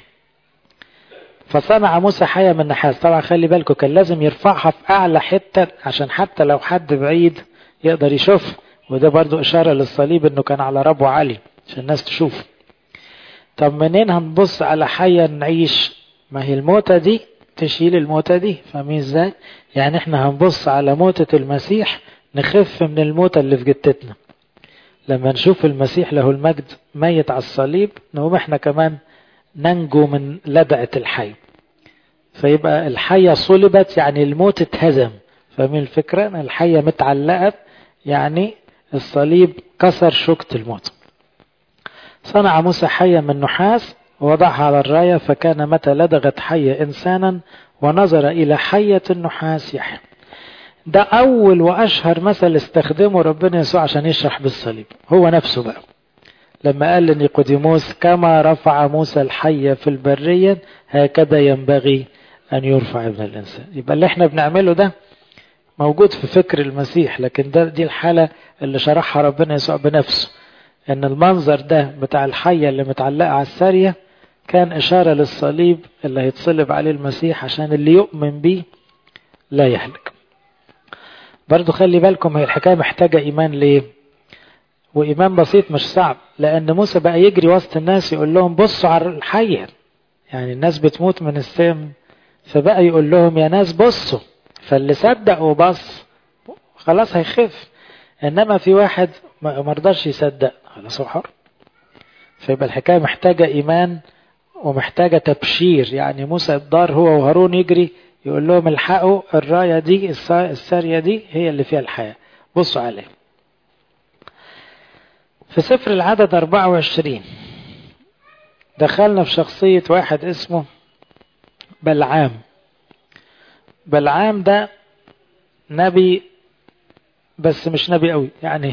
فصنع موسى حية من نحاس. طبعا خلي بالكم كان لازم يرفعها في أعلى حتة عشان حتى لو حد بعيد يقدر يشوف، وده برضو إشارة للصليب إنه كان على ربو عالي عشان الناس تشوف. طب منين هنبص على حية نعيش؟ ما هي الموتة دي تشيل الموتة دي، فاهمين ازاي؟ يعني احنا هنبص على موتة المسيح نخف من الموتة اللي في جتتنا. لما نشوف المسيح له المجد ميت على الصليب نقوم احنا كمان ننجو من لدعة الحي. فيبقى الحية صلبت يعني الموت اتهزم. فاهمين الفكرة؟ الحية متعلقة يعني الصليب كسر شوكة الموت. صنع موسى حية من نحاس ووضعها على الراية، فكان متى لدغت حية إنسانا ونظر إلى حية النحاس يحيى. ده أول وأشهر مثل استخدمه ربنا يسوع عشان يشرح بالصليب. هو نفسه بقى لما قال لنيقوديموس كما رفع موسى الحية في البرية هكذا ينبغي أن يرفع ابن الإنسان. يبقى اللي احنا بنعمله ده موجود في فكر المسيح، لكن دي الحالة اللي شرحها ربنا يسوع بنفسه، ان المنظر ده بتاع الحية اللي متعلقة على السارية كان إشارة للصليب اللي هيتصلب عليه المسيح عشان اللي يؤمن بيه لا يهلك. برضو خلي بالكم هي الحكاية محتاجة إيمان. ليه؟ وإيمان بسيط مش صعب، لأن موسى بقى يجري وسط الناس يقول لهم بصوا على الحية، يعني الناس بتموت من السم، فبقى يقول لهم يا ناس بصوا، فاللي صدق وبص خلاص هيخف. إنما في واحد مرضاش يصدق، خلاص هو حر. فيبقى الحكاية محتاجة إيمان ومحتاجة تبشير. يعني موسى الدار هو وهارون يجري يقول لهم الحقوا الراية دي السارية دي هي اللي فيها الحياة، بصوا عليه. في سفر العدد 24 دخلنا في شخصية واحد اسمه بلعام. بلعام ده نبي بس مش نبي قوي يعني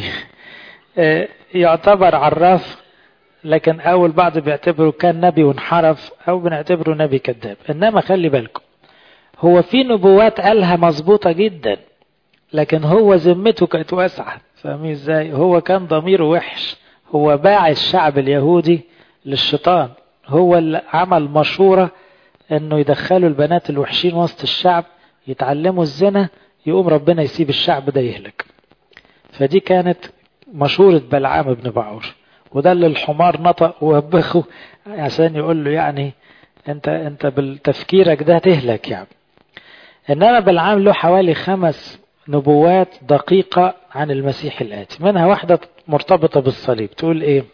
يعتبر عراف، لكن أول بعض بيعتبره كان نبي وانحرف، أو بنعتبره نبي كذاب. إنما خلي بالكم هو في نبوات قالها مظبوطة جدا، لكن هو ذمته كانت واسعة. فاهمين ازاي؟ هو كان ضميره وحش، هو باع الشعب اليهودي للشيطان. هو اللي عمل مشورة انه يدخلوا البنات الوحشين وسط الشعب يتعلموا الزنا، يقوم ربنا يسيب الشعب ده يهلك. فدي كانت مشورة بلعام بن بعور، وده اللي الحمار نطق ووبخه عشان يقول له يعني انت بالتفكيرك ده تهلك يعني. انما بلعام له حوالي 5 نبوات دقيقة عن المسيح الآتي، منها واحدة مرتبطة بالصليب. تقول ايه؟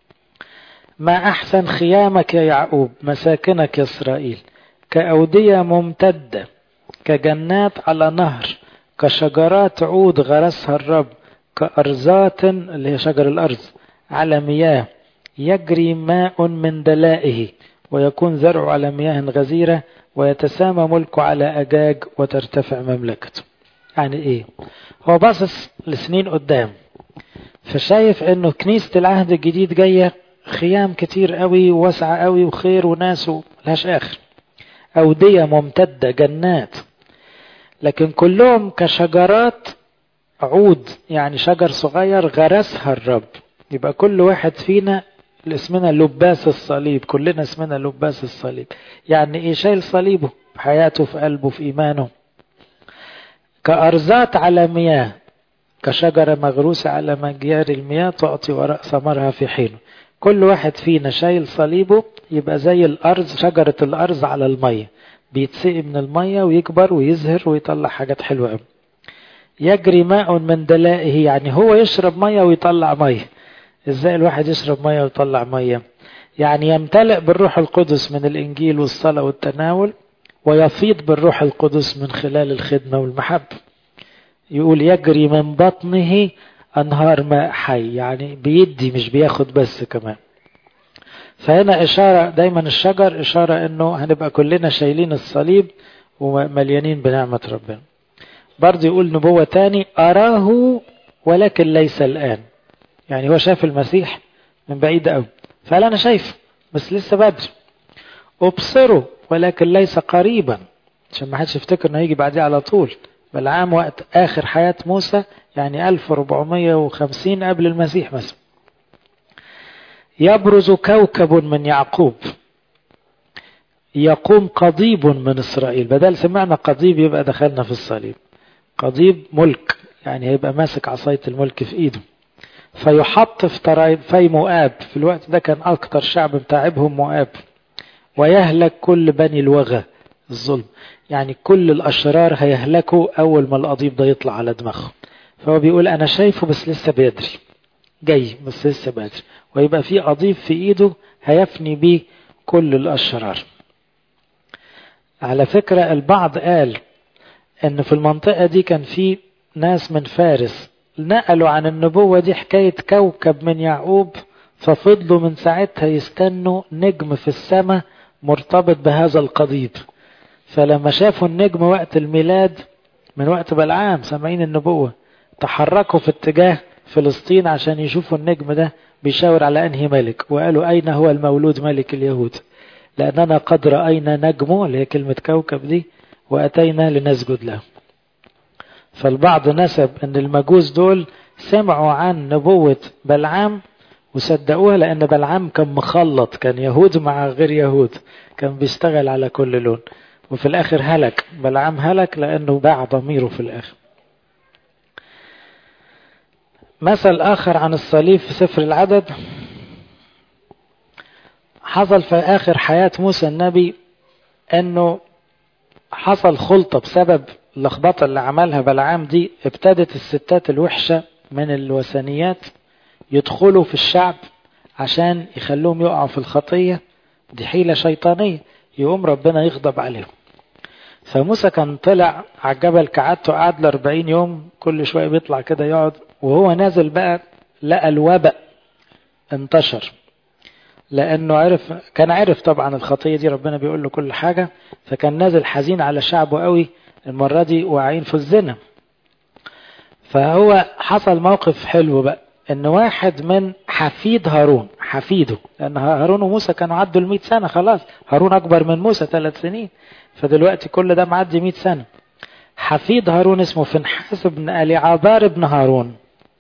ما أحسن خيامك يا يعقوب، مساكنك يا إسرائيل، كأودية ممتدة، كجنات على نهر، كشجرات عود غرسها الرب، كأرزات اللي هي شجر الأرز على مياه، يجري ماء من دلائه، ويكون زرع على مياه غزيرة، ويتسامى ملكه على أجاج، وترتفع مملكته. يعني ايه؟ هو باصص لسنين قدام، فشايف انه كنيسة العهد الجديد جاية خيام كتير قوي وواسعة قوي وخير وناس ولهاش اخر، أودية ممتدة، جنات، لكن كلهم كشجرات عود، يعني شجر صغير غرسها الرب. يبقى كل واحد فينا اسمنا لباس الصليب، كلنا اسمنا لباس الصليب. يعني ايه؟ شايل صليبه في حياته، في قلبه، في ايمانه. كأرزات على مياه، كشجرة مغروسة على مجاري المياه تعطي وراء ثمرها في حينه. كل واحد فينا شايل صليبه، يبقى زي الأرز، شجرة الأرز على المية، بيتسقي من المية ويكبر ويزهر ويطلع حاجات حلوة قوي. يجري ماء من دلائه، يعني هو يشرب مية ويطلع مية. ازاي الواحد يشرب مية ويطلع مية؟ يعني يمتلئ بالروح القدس من الإنجيل والصلاة والتناول، ويفيض بالروح القدس من خلال الخدمة والمحبة. يقول يجري من بطنه أنهار ماء حي، يعني بيدي مش بياخد بس كمان. فهنا إشارة، دايما الشجر إشارة أنه هنبقى كلنا شايلين الصليب ومليانين بنعمة ربنا. برضه يقول نبوة تاني أراه ولكن ليس الآن. يعني هو شاف المسيح من بعيد قوي، فقال أنا شايفه بس لسه بدري. أبصره ولكن ليس قريبا، عشان ما حدش يفتكر انه يجي بعديه على طول. بلعام وقت آخر حياة موسى، يعني 1450 قبل المسيح مثلا. يبرز كوكب من يعقوب، يقوم قضيب من إسرائيل. بدل سمعنا قضيب يبقى دخلنا في الصليب. قضيب ملك، يعني هيبقى ماسك عصاية الملك في ايده. فيحط في مؤاب، في الوقت ده كان اكتر شعب بتاعبهم مؤاب. ويهلك كل بني الوغى، الظلم، يعني كل الاشرار هيهلكوا اول ما القضيب ده يطلع على دماغهم. فهو بيقول انا شايفه بس لسه بدري، جاي بس لسه بدري. ويبقى في قضيب في ايده هيفني بيه كل الاشرار. على فكرة البعض قال ان في المنطقة دي كان في ناس من فارس نقلوا عن النبوة دي حكاية كوكب من يعقوب، ففضلوا من ساعتها يستنوا نجم في السماء مرتبط بهذا القضيب. فلما شافوا النجم وقت الميلاد من وقت بلعام سامعين النبوة، تحركوا في اتجاه فلسطين عشان يشوفوا النجم ده بيشاور على انهي ملك، وقالوا اين هو المولود ملك اليهود، لاننا قد رأينا نجمه، اللي هي كلمة كوكب دي، واتينا لنسجد له. فالبعض نسب ان المجوس دول سمعوا عن نبوة بلعام وصدقوها، لان بلعام كان مخلط، كان يهود مع غير يهود، كان بيشتغل على كل لون. وفي الاخر هلك، بلعام هلك لانه باع ضميره في الاخر. مثل اخر عن الصليب في سفر العدد، حصل في اخر حياة موسى النبي انه حصل خلطة بسبب اللخبطة اللي عملها بلعام دي. ابتدت الستات الوحشة من الوثنيات يدخلوا في الشعب عشان يخلوهم يقعوا في الخطية، دي حيلة شيطانية، يقوم ربنا يغضب عليهم. فموسى كان طلع على الجبل كعادته، قعد 40 يوم كل شوية بيطلع كده يقعد، وهو نازل بقى لقى الوباء انتشر، لأنه كان عرف طبعا الخطية دي، ربنا بيقول له كل حاجة، فكان نازل حزين على شعبه قوي، المرة دي واقعين في الزنا. فهو حصل موقف حلو بقى، ان واحد من حفيد هارون، حفيده، لان هارون وموسى كانوا عدوا 100 سنة خلاص، هارون اكبر من موسى 3 سنين، فدلوقتي كل ده معدي 100 سنة. حفيد هارون اسمه فنحاس بن اليعازر بن هارون،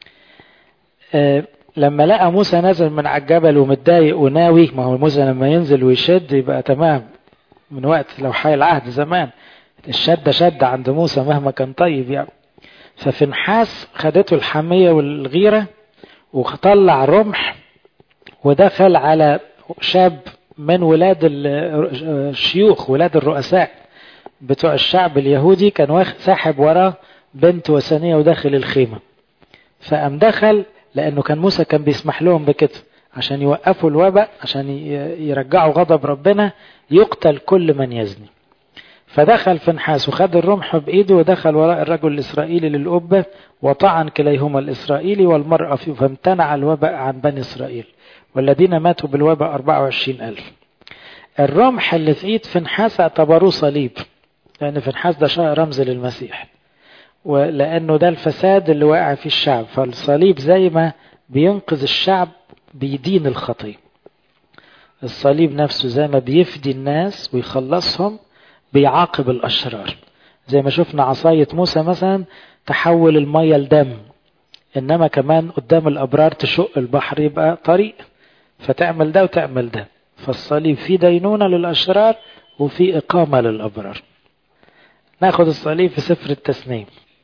لما لقى موسى نازل من على الجبل ومتضايق وناوي، ما هو موسى لما ينزل ويشد يبقى تمام، من وقت لو حي العهد زمان الشدة شدة عند موسى مهما كان طيب يعني. ففنحاس خدته الحمية والغيرة وطلع رمح ودخل على شاب من ولاد الشيوخ، ولاد الرؤساء بتوع الشعب اليهودي، كان ساحب وراه بنت وثنية وداخل الخيمة. فقام دخل، لأنه كان موسى كان بيسمح لهم بكده عشان يوقفوا الوباء، عشان يرجعوا غضب ربنا، يقتل كل من يزني. فدخل فنحاس وخد الرمح بإيده ودخل وراء الرجل الإسرائيلي للقبة وطعن كليهما الإسرائيلي والمرأة فيه، فامتنع الوباء عن بني إسرائيل، والذين ماتوا بالوباء 24,000. الرمح اللي في إيد فنحاس اعتبروه صليب، لأن فنحاس ده رمز للمسيح، ولأنه ده الفساد اللي واقع في الشعب. فالصليب زي ما بينقذ الشعب بيدين الخطية، الصليب نفسه زي ما بيفدي الناس ويخلصهم بيعاقب الأشرار. زي ما شفنا عصاية موسى مثلا تحول المية لدم، إنما كمان قدام الأبرار تشق البحر يبقى طريق، فتعمل ده وتعمل ده. فالصليب في دينونة للأشرار وفي إقامة للأبرار. ناخد الصليب في سفر التثنية.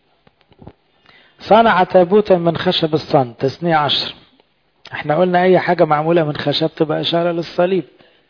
صنع تابوتا من خشب الصن، تثنية 10. احنا قلنا أي حاجة معمولة من خشب تبقى إشارة للصليب.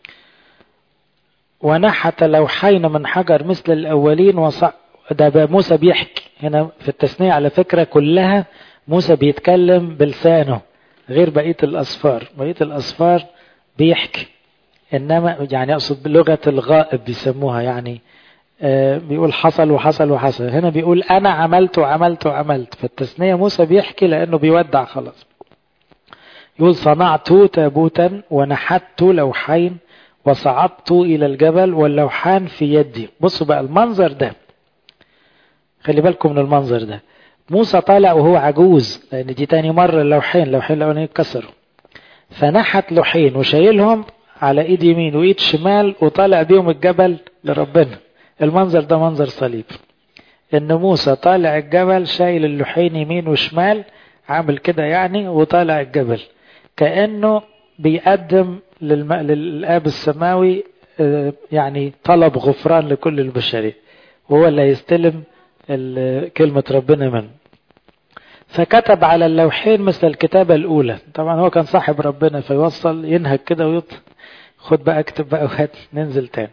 ونحت لوحين من حجر مثل الأولين ده موسى بيحكي هنا في التثنية على فكرة كلها، موسى بيتكلم بلسانه غير بقية الأسفار. بقية الأسفار بيحكي، إنما يعني أقصد بلغة الغائب بيسموها، يعني بيقول حصل وحصل وحصل، هنا بيقول أنا عملت وعملت وعملت. فالتثنية موسى بيحكي لأنه بيودع خلاص. يقول صنعت تابوتا ونحت لوحين وصعدت إلى الجبل واللوحان في يدي. بصوا بقى المنظر ده، خلي بالكم من المنظر ده. موسى طالع وهو عجوز، لأن دي تاني مرة اللوحين الأولانيين اتكسروا، فنحت لوحين وشايلهم على ايد يمين وايد شمال وطالع بيهم الجبل لربنا. المنظر ده منظر صليب، ان موسى طالع الجبل شايل اللوحين يمين وشمال، عامل كده يعني، وطالع الجبل كأنه بيقدم للآب السماوي يعني طلب غفران لكل البشرية، وهو اللي هيستلم كلمة ربنا منه. فكتب على اللوحين مثل الكتابة الأولى. طبعا هو كان صاحب ربنا، فيوصل ينهك كده خد بقى اكتب بقى وهات ننزل تاني.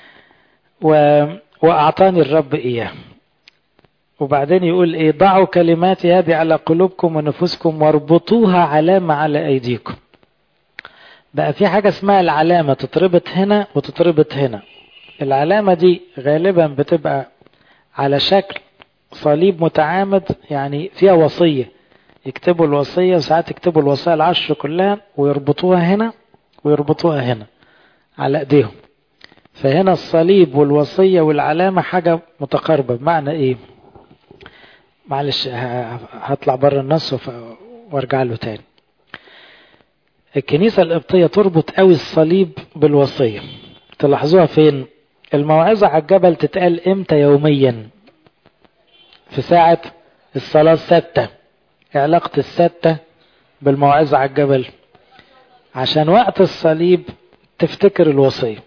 وأعطاني الرب إياه. وبعدين يقول إيه؟ ضعوا كلماتي هذه على قلوبكم ونفوسكم واربطوها علامة على أيديكم. بقى في حاجة اسمها العلامة، تتربط هنا وتتربط هنا. العلامة دي غالبا بتبقى على شكل صليب متعامد، يعني فيها وصية، يكتبوا الوصية، وساعات يكتبوا الوصية العشر كلها ويربطوها هنا ويربطوها هنا على ايديهم. فهنا الصليب والوصية والعلامة حاجة متقاربة. بمعنى ايه؟ معلش هطلع بره النص وارجع له تاني. الكنيسة القبطية تربط قوي الصليب بالوصية. تلاحظوها فين؟ الموعظة على الجبل تتقال امتى يوميا؟ في ساعة الصلاة الستة. علاقة الستة بالموعظة على الجبل؟ عشان وقت الصليب تفتكر الوصية.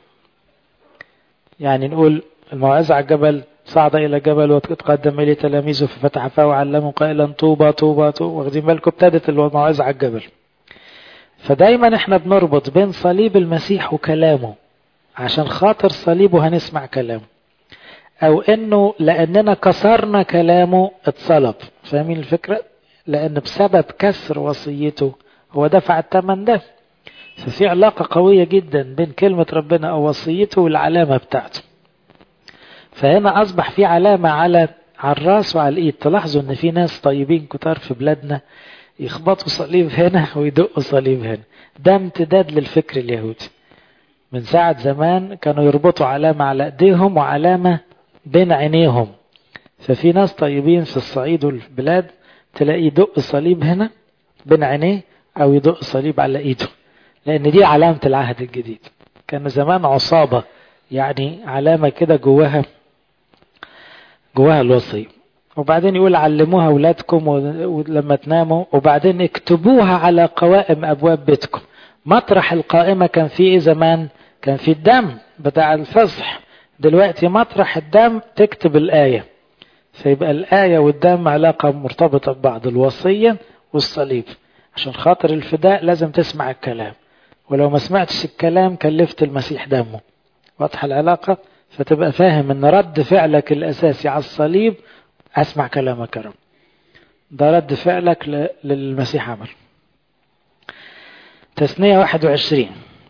يعني نقول الموعظة على الجبل: صعد إلى جبل وتقدم إليه تلاميذه ففتح فاه وعلمه قائلا طوبى طوبى طوبى. واخدين بالكم؟ ابتدت الموعظة على الجبل. فدايما احنا بنربط بين صليب المسيح وكلامه، عشان خاطر صليبه هنسمع كلامه، او انه لاننا كسرنا كلامه اتصلب. فاهمين الفكرة؟ لان بسبب كسر وصيته هو دفع الثمن ده. ففي علاقة قوية جدا بين كلمة ربنا او وصيته والعلامة بتاعته. فهنا اصبح في علامة على الراس وعلى الايد. تلاحظوا ان في ناس طيبين كتار في بلادنا يخبطوا صليب هنا ويدقوا صليب هنا. ده امتداد للفكر اليهودي. من ساعة زمان كانوا يربطوا علامة على ايديهم وعلامة بين عينيهم. ففي ناس طيبين في الصعيد والبلاد تلاقي يدق صليب هنا بين عينيه او يدق صليب على ايده، لان دي علامة العهد الجديد. كان زمان عصابة، يعني علامة كده جواها الوصية. وبعدين يقول علموها أولادكم ولما تناموا، وبعدين اكتبوها على قوائم أبواب بيتكم. مطرح القائمة كان فيه ايه زمان؟ كان فيه الدم بتاع الفصح. دلوقتي مطرح الدم تكتب الآية. فيبقى الآية والدم علاقة مرتبطة ببعض، الوصية والصليب. عشان خاطر الفداء لازم تسمع الكلام، ولو ما سمعتش الكلام كلفت المسيح دمه. واضحة العلاقة؟ فتبقى فاهم ان رد فعلك الأساسي على الصليب أسمع كلامك يا رب. ده رد فعلك للمسيح عمل. تثنية 21.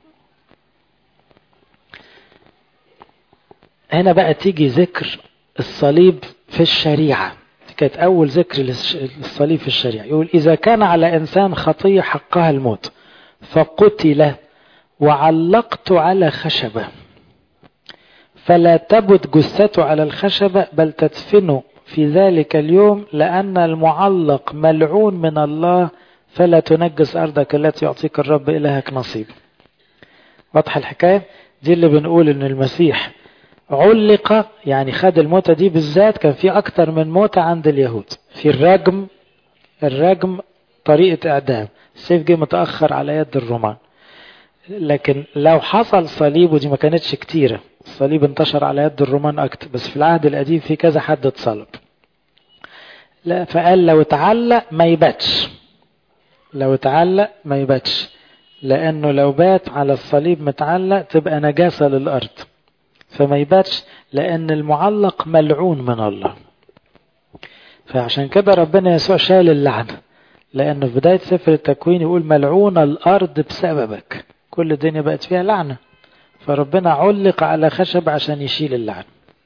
هنا بقى تيجي ذكر الصليب في الشريعة. كانت أول ذكر للصليب في الشريعة. يقول: إذا كان على إنسان خطية حقها الموت فقتل وعلقت على خشبة، فلا تبت جثته على الخشبة بل تدفنه في ذلك اليوم، لأن المعلق ملعون من الله، فلا تنجس أرضك التي يعطيك الرب إلهك نصيب. واضحة الحكاية؟ دي اللي بنقول إن المسيح علق، يعني خد الموتة دي بالذات. كان في أكتر من موتة عند اليهود. في الرجم طريقة إعدام، السيف جه متأخر على يد الرومان. لكن لو حصل صليب، ودي ما كانتش كتيرة، الصليب انتشر على يد الرومان أكتر، بس في العهد القديم في كذا حد اتصلب. لا، فقال لو اتعلق ما يباتش، لو اتعلق ما يباتش، لأنه لو بات على الصليب متعلق تبقى نجاسة للأرض، فما يباتش، لأن المعلق ملعون من الله. فعشان كده ربنا يسوع شال اللعنة، لأنه في بداية سفر التكوين يقول: ملعون الأرض بسببك. كل الدنيا بقت فيها لعنة، فربنا علق على خشب عشان يشيل اللعنة.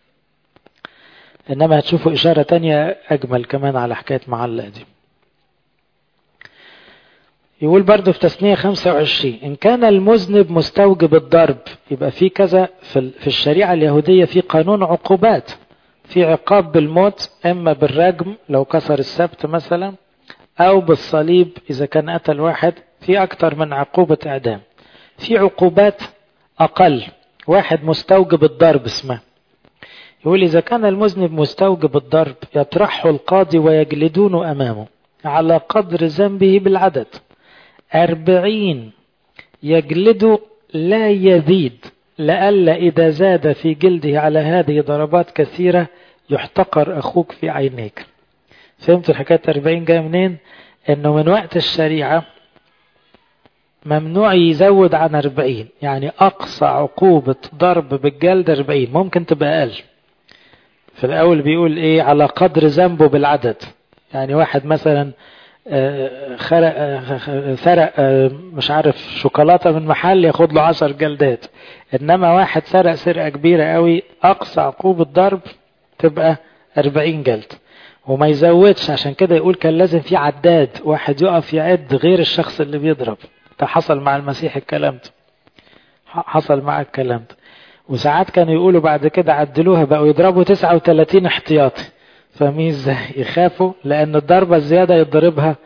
إنما هتشوفوا إشارة تانية أجمل كمان على حكاية معلق دي. يقول برضو في تثنية 25: إن كان المذنب مستوجب الضرب. يبقى في كذا في الشريعة اليهودية في قانون عقوبات. في عقاب بالموت، إما بالرجم لو كسر السبت مثلا، أو بالصليب إذا كان قتل واحد. في أكتر من عقوبة إعدام. في عقوبات أقل، واحد مستوجب الضرب اسمه، يقول إذا كان المذنب مستوجب الضرب يطرحه القاضي ويجلدونه أمامه على قدر ذنبه بالعدد 40 يجلده لا يزيد، لئلا إذا زاد في جلده على هذه ضربات كثيرة يحتقر أخوك في عينيك. فهمت الحكاية 40 جاية منين؟ إنه من وقت الشريعة ممنوع يزود عن 40، يعني أقصى عقوبة ضرب بالجلد 40، ممكن تبقى أقل. في الأول بيقول إيه؟ على قدر ذنبه بالعدد، يعني واحد مثلا سرق مش عارف شوكولاتة من محل ياخد له 10 جلدات، إنما واحد سرق سرقة كبيرة قوي أقصى عقوبة ضرب تبقى 40 جلد، وما يزودش. عشان كده يقول كان لازم في عداد، واحد يقف يعد غير الشخص اللي بيضرب. ده حصل مع المسيح الكلام ده، حصل مع الكلام ده. وساعات كانوا يقولوا بعد كده عدلوها، بقوا يضربوا 39 احتياطي. فاهمين ازاي؟ يخافوا لان الضربة الزيادة يضربها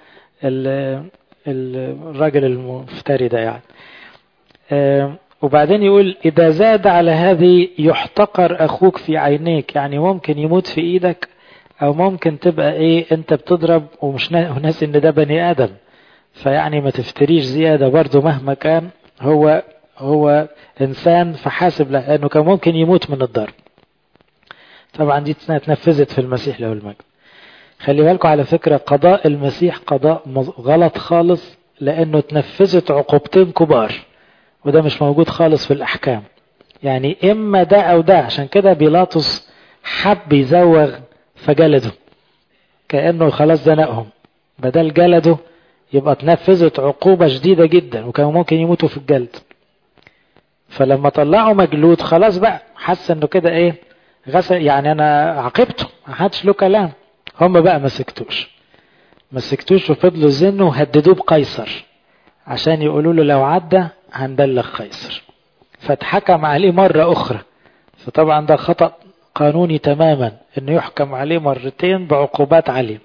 الراجل المفتري ده يعني. وبعدين يقول إذا زاد على هذه يحتقر أخوك في عينيك، يعني ممكن يموت في إيدك، أو ممكن تبقى إيه أنت بتضرب ومش ناسي إن ده بني آدم، فيعني ما تفتريش زيادة برضو مهما كان هو إنسان، فحاسب له لأنه كان ممكن يموت من الضرب. طبعا دي اتنفذت في المسيح له المجد. خلي بالكم على فكرة قضاء المسيح قضاء غلط خالص، لأنه اتنفذت عقوبتين كبار، وده مش موجود خالص في الأحكام. يعني إما ده أو ده. عشان كده بيلاطس حب يزوغ فجلده، كأنه خلاص زنقهم، بدل جلده يبقى اتنفذت عقوبة شديدة جدا وكانوا ممكن يموتوا في الجلد. فلما طلعوا مجلود خلاص بقى حس انه كده ايه غسل، يعني انا عاقبته ما حدش له كلام. هم بقى ما سكتوش وفضلوا زنوا وهددوه بقيصر عشان يقولوا له لو عدى هنبلغ قيصر، فاتحكم عليه مرة اخرى. فطبعا ده خطأ قانوني تماما انه يحكم عليه مرتين بعقوبات عالية.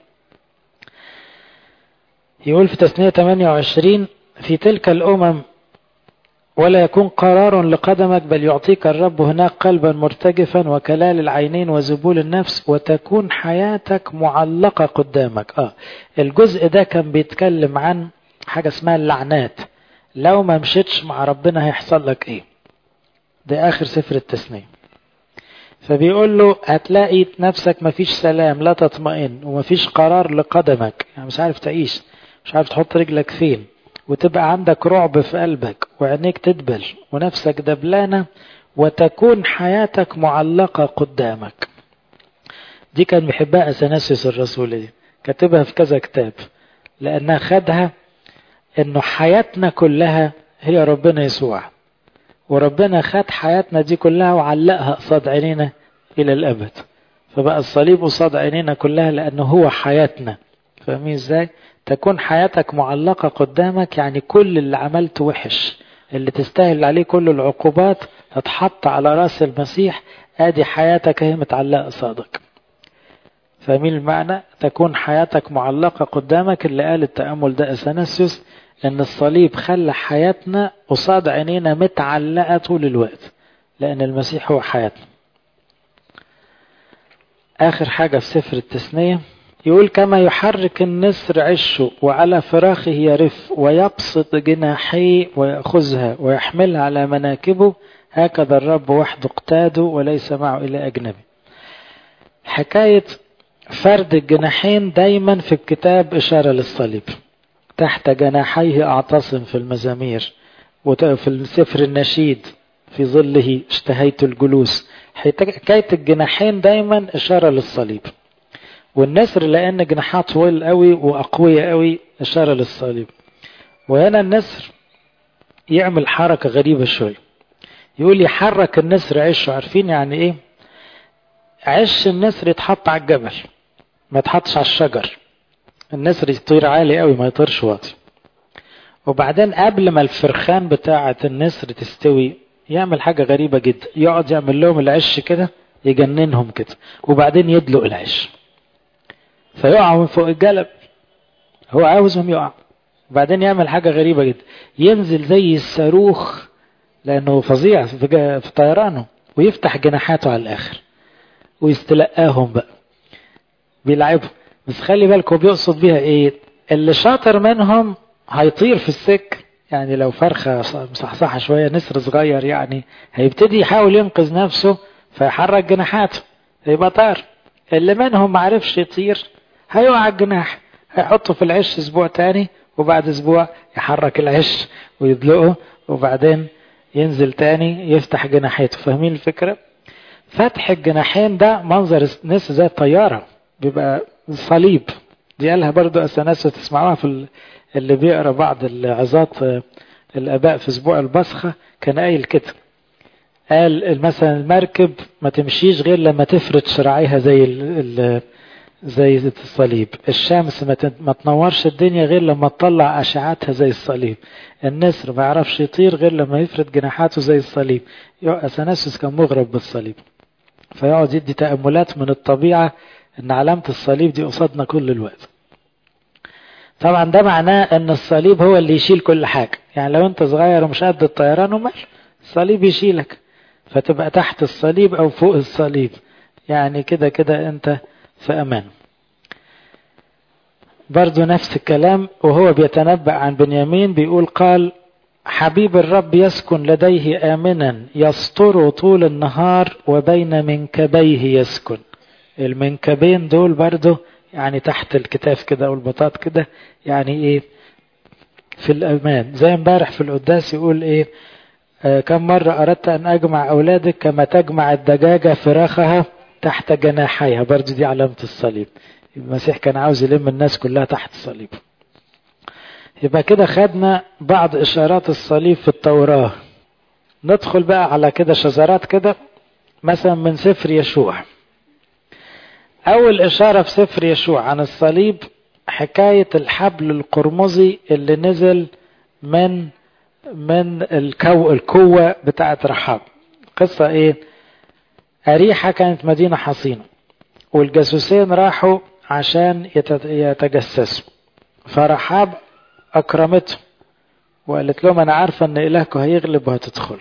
يقول في تثنية 28 في تلك الأمم ولا يكون قرار لقدمك، بل يعطيك الرب هناك قلبا مرتجفا وكلال العينين وزبول النفس، وتكون حياتك معلقة قدامك. الجزء ده كان بيتكلم عن حاجة اسمها اللعنات، لو ما مشيتش مع ربنا هيحصل لك ايه. ده آخر سفر التثنية. فبيقول له هتلاقي نفسك مفيش سلام، لا تطمئن، ومفيش قرار لقدمك، يعني مش عارف تعيش، مش عارف تحط رجلك فين، وتبقى عندك رعب في قلبك وعينيك تدبل ونفسك دبلانة، وتكون حياتك معلقة قدامك. دي كان بيحبها أثناسيوس الرسول، دي كاتبها في كذا كتاب، لأنها خدها إنه حياتنا كلها هي ربنا يسوع، وربنا خد حياتنا دي كلها وعلقها قصاد عينينا إلى الأبد. فبقى الصليب قصاد عينينا كلها لأنه هو حياتنا. فاهمين ازاي؟ تكون حياتك معلقة قدامك، يعني كل اللي عملته وحش اللي تستاهل عليه كل العقوبات هتحط على راس المسيح، ادي حياتك هي متعلقة قصادك. فاهمين المعنى؟ تكون حياتك معلقة قدامك. اللي قال التأمل ده أثناسيوس ان الصليب خلى حياتنا قصاد عينينا متعلقة طول الوقت، لان المسيح هو حياتنا. اخر حاجة في سفر التثنية يقول كما يحرك النسر عشه وعلى فراخه يرف ويبسط جناحيه ويأخذها ويحملها على مناكبه، هكذا الرب وحده اقتاده وليس معه إلا أجنبي. حكاية فرد الجناحين دايما في الكتاب إشارة للصليب. تحت جناحيه أعتصم في المزامير، وفي السفر النشيد في ظله اشتهيت الجلوس. حكاية الجناحين دايما إشارة للصليب. والنسر لأن جناحات طويل قوي وأقوية قوي إشارة للصليب. وهنا النسر يعمل حركة غريبة شوي، يقول يحرك النسر عشه. عارفين يعني إيه؟ عش النسر يتحط على الجبل، ما يتحطش على الشجر. النسر يطير عالي قوي ما يطيرش واطي. وبعدين قبل ما الفرخان بتاعة النسر تستوي يعمل حاجة غريبة جدا، يقعد يعمل لهم العش كده يجننهم كده، وبعدين يدلق العش فيقعوا من فوق الجلب، هو عاوزهم يقع. وبعدين يعمل حاجة غريبة جدا، ينزل زي الصاروخ لأنه فظيع في طيرانه، ويفتح جناحاته على الآخر ويستلقاهم بقى بيلعبهم. بس خلي بالكم بيقصد بيها ايه؟ اللي شاطر منهم هيطير في السك، يعني لو فرخة مصحصحة شوية، نسر صغير يعني، هيبتدي يحاول ينقذ نفسه فيحرك جناحاته يبقى طار. اللي منهم معرفش يطير هيقع الجناح، هيحطه في العش اسبوع تاني، وبعد اسبوع يحرك العش ويدلقه، وبعدين ينزل تاني يفتح جناحاته. فاهمين الفكرة؟ فتح الجناحين ده منظر نسر زي الطيارة، بيبقى صليب. دي قالها برضو أثناس تسمعوها في اللي بيقرأ بعض العظات الآباء في أسبوع البصخة، كان قايل كده، قال مثلا المركب ما تمشيش غير لما تفرد شراعيها زي الصليب، الشمس ما تنورش الدنيا غير لما تطلع أشعاتها زي الصليب، النسر ما يعرفش يطير غير لما يفرد جناحاته زي الصليب. أثناسيوس كان مغرب بالصليب، فيقعد يدي تأملات من الطبيعة ان علامة الصليب دي قصادنا كل الوقت. طبعا ده معناه ان الصليب هو اللي يشيل كل حاجة، يعني لو انت صغير ومش قد الطيران ومال، الصليب يشيلك فتبقى تحت الصليب او فوق الصليب، يعني كده كده انت في امان. برضو نفس الكلام وهو بيتنبأ عن بنيامين بيقول قال حبيب الرب يسكن لديه آمنا يستر طول النهار وبين منكبيه يسكن. المنكبين دول برضو يعني تحت الكتاف كده او البطاط كده، يعني ايه؟ في الامان. زي امبارح في القداس يقول ايه؟ كم مرة اردت ان اجمع اولادك كما تجمع الدجاجة فراخها تحت جناحيها، برضو دي علامة الصليب. المسيح كان عاوز يلم الناس كلها تحت الصليب. يبقى كده خدنا بعض اشارات الصليب في التوراة. ندخل بقى على كده شذرات كده، مثلا من سفر يشوع. أول إشارة في سفر يشوع عن الصليب حكاية الحبل القرمزي اللي نزل من القوة بتاعة رحاب. قصة إيه؟ أريحة كانت مدينة حصينة، والجاسوسين راحوا عشان يتجسسوا، فرحاب أكرمتهم وقالت لهم أنا عارفة أن إلهكم هيغلب وهتدخلوا،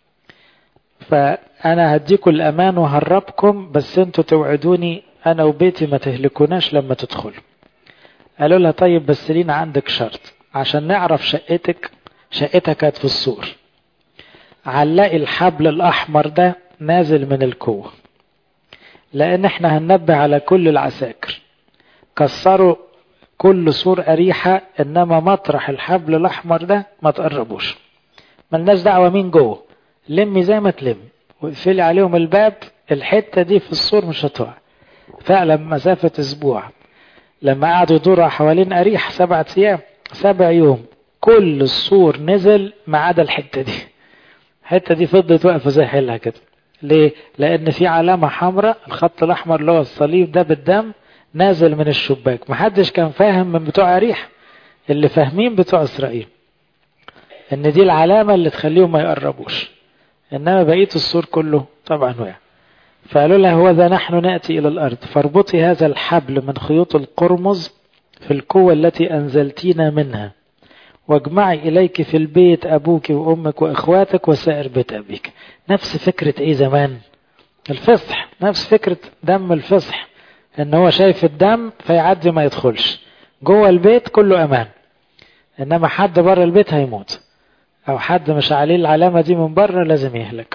فأنا هديكم الأمان وهربكم، بس أنتوا توعدوني أنا وبيتي ما تهلكوناش لما تدخلوا. قالوا لها طيب بس لينا عندك شرط، عشان نعرف شقتك كانت في السور، علقي الحبل الأحمر ده نازل من القوة، لأن احنا هننبه على كل العساكر كسروا كل سور أريحة، إنما مطرح الحبل الأحمر ده ما تقربوش، ملناش دعوة مين جوه، لمي زي ما تلم وقفلي عليهم الباب، الحتة دي في السور مش هتقع. فعلا مسافة اسبوع لما قعدوا يدوروا حوالين أريح 7 أيام 7 يوم، كل السور نزل ما عدا الحتة دي. الحتة دي فضلت واقفة زي حيلها كده. ليه؟ لأن في علامة حمراء، الخط الأحمر اللي هو الصليب ده بالدم نازل من الشباك. محدش كان فاهم من بتوع أريح، اللي فاهمين بتوع إسرائيل إن دي العلامة اللي تخليهم ما يقربوش، إنما بقية السور كله طبعا وقع. فقالوا لها هو ذا نحن نأتي إلى الأرض، فاربطي هذا الحبل من خيوط القرمز في القوة التي أنزلتينا منها، واجمعي إليك في البيت أبوك وأمك وإخواتك وسائر بيت أبيك. نفس فكرة إيه زمان؟ الفصح، نفس فكرة دم الفصح، إن هو شايف الدم فيعدي ما يدخلش جوه البيت كله أمان، إنما حد بره البيت هيموت، أو حد مش عليه العلامة دي من بره لازم يهلك.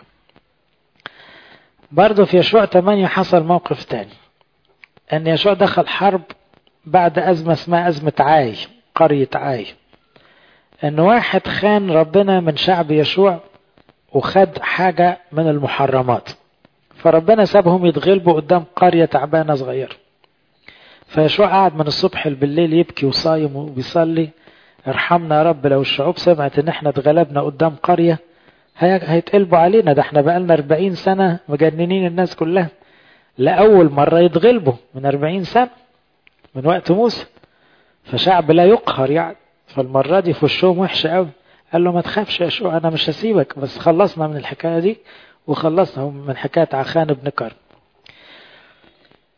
برضو في يشوع 8 حصل موقف تاني، ان يشوع دخل حرب بعد ازمة اسمها ازمة عاي، قرية عاي، ان واحد خان ربنا من شعب يشوع وخد حاجة من المحرمات، فربنا سابهم يتغلبوا قدام قرية تعبانة صغيرة. فيشوع قعد من الصبح بالليل يبكي وصايم وبيصلي، ارحمنا يا رب، لو الشعوب سمعت ان احنا اتغلبنا قدام قرية هيتقلبوا علينا، ده احنا بقالنا 40 سنة مجننين الناس كلها. لأول مرة يتغلبوا من 40 سنة من وقت موسى، فشعب لا يقهر يعني، فالمرة دي في وشهم وحشة قوي. قال له ما تخافش يا شو، أنا مش هسيبك، بس خلصنا من الحكاية دي وخلصنا من حكاية عخان بن كرم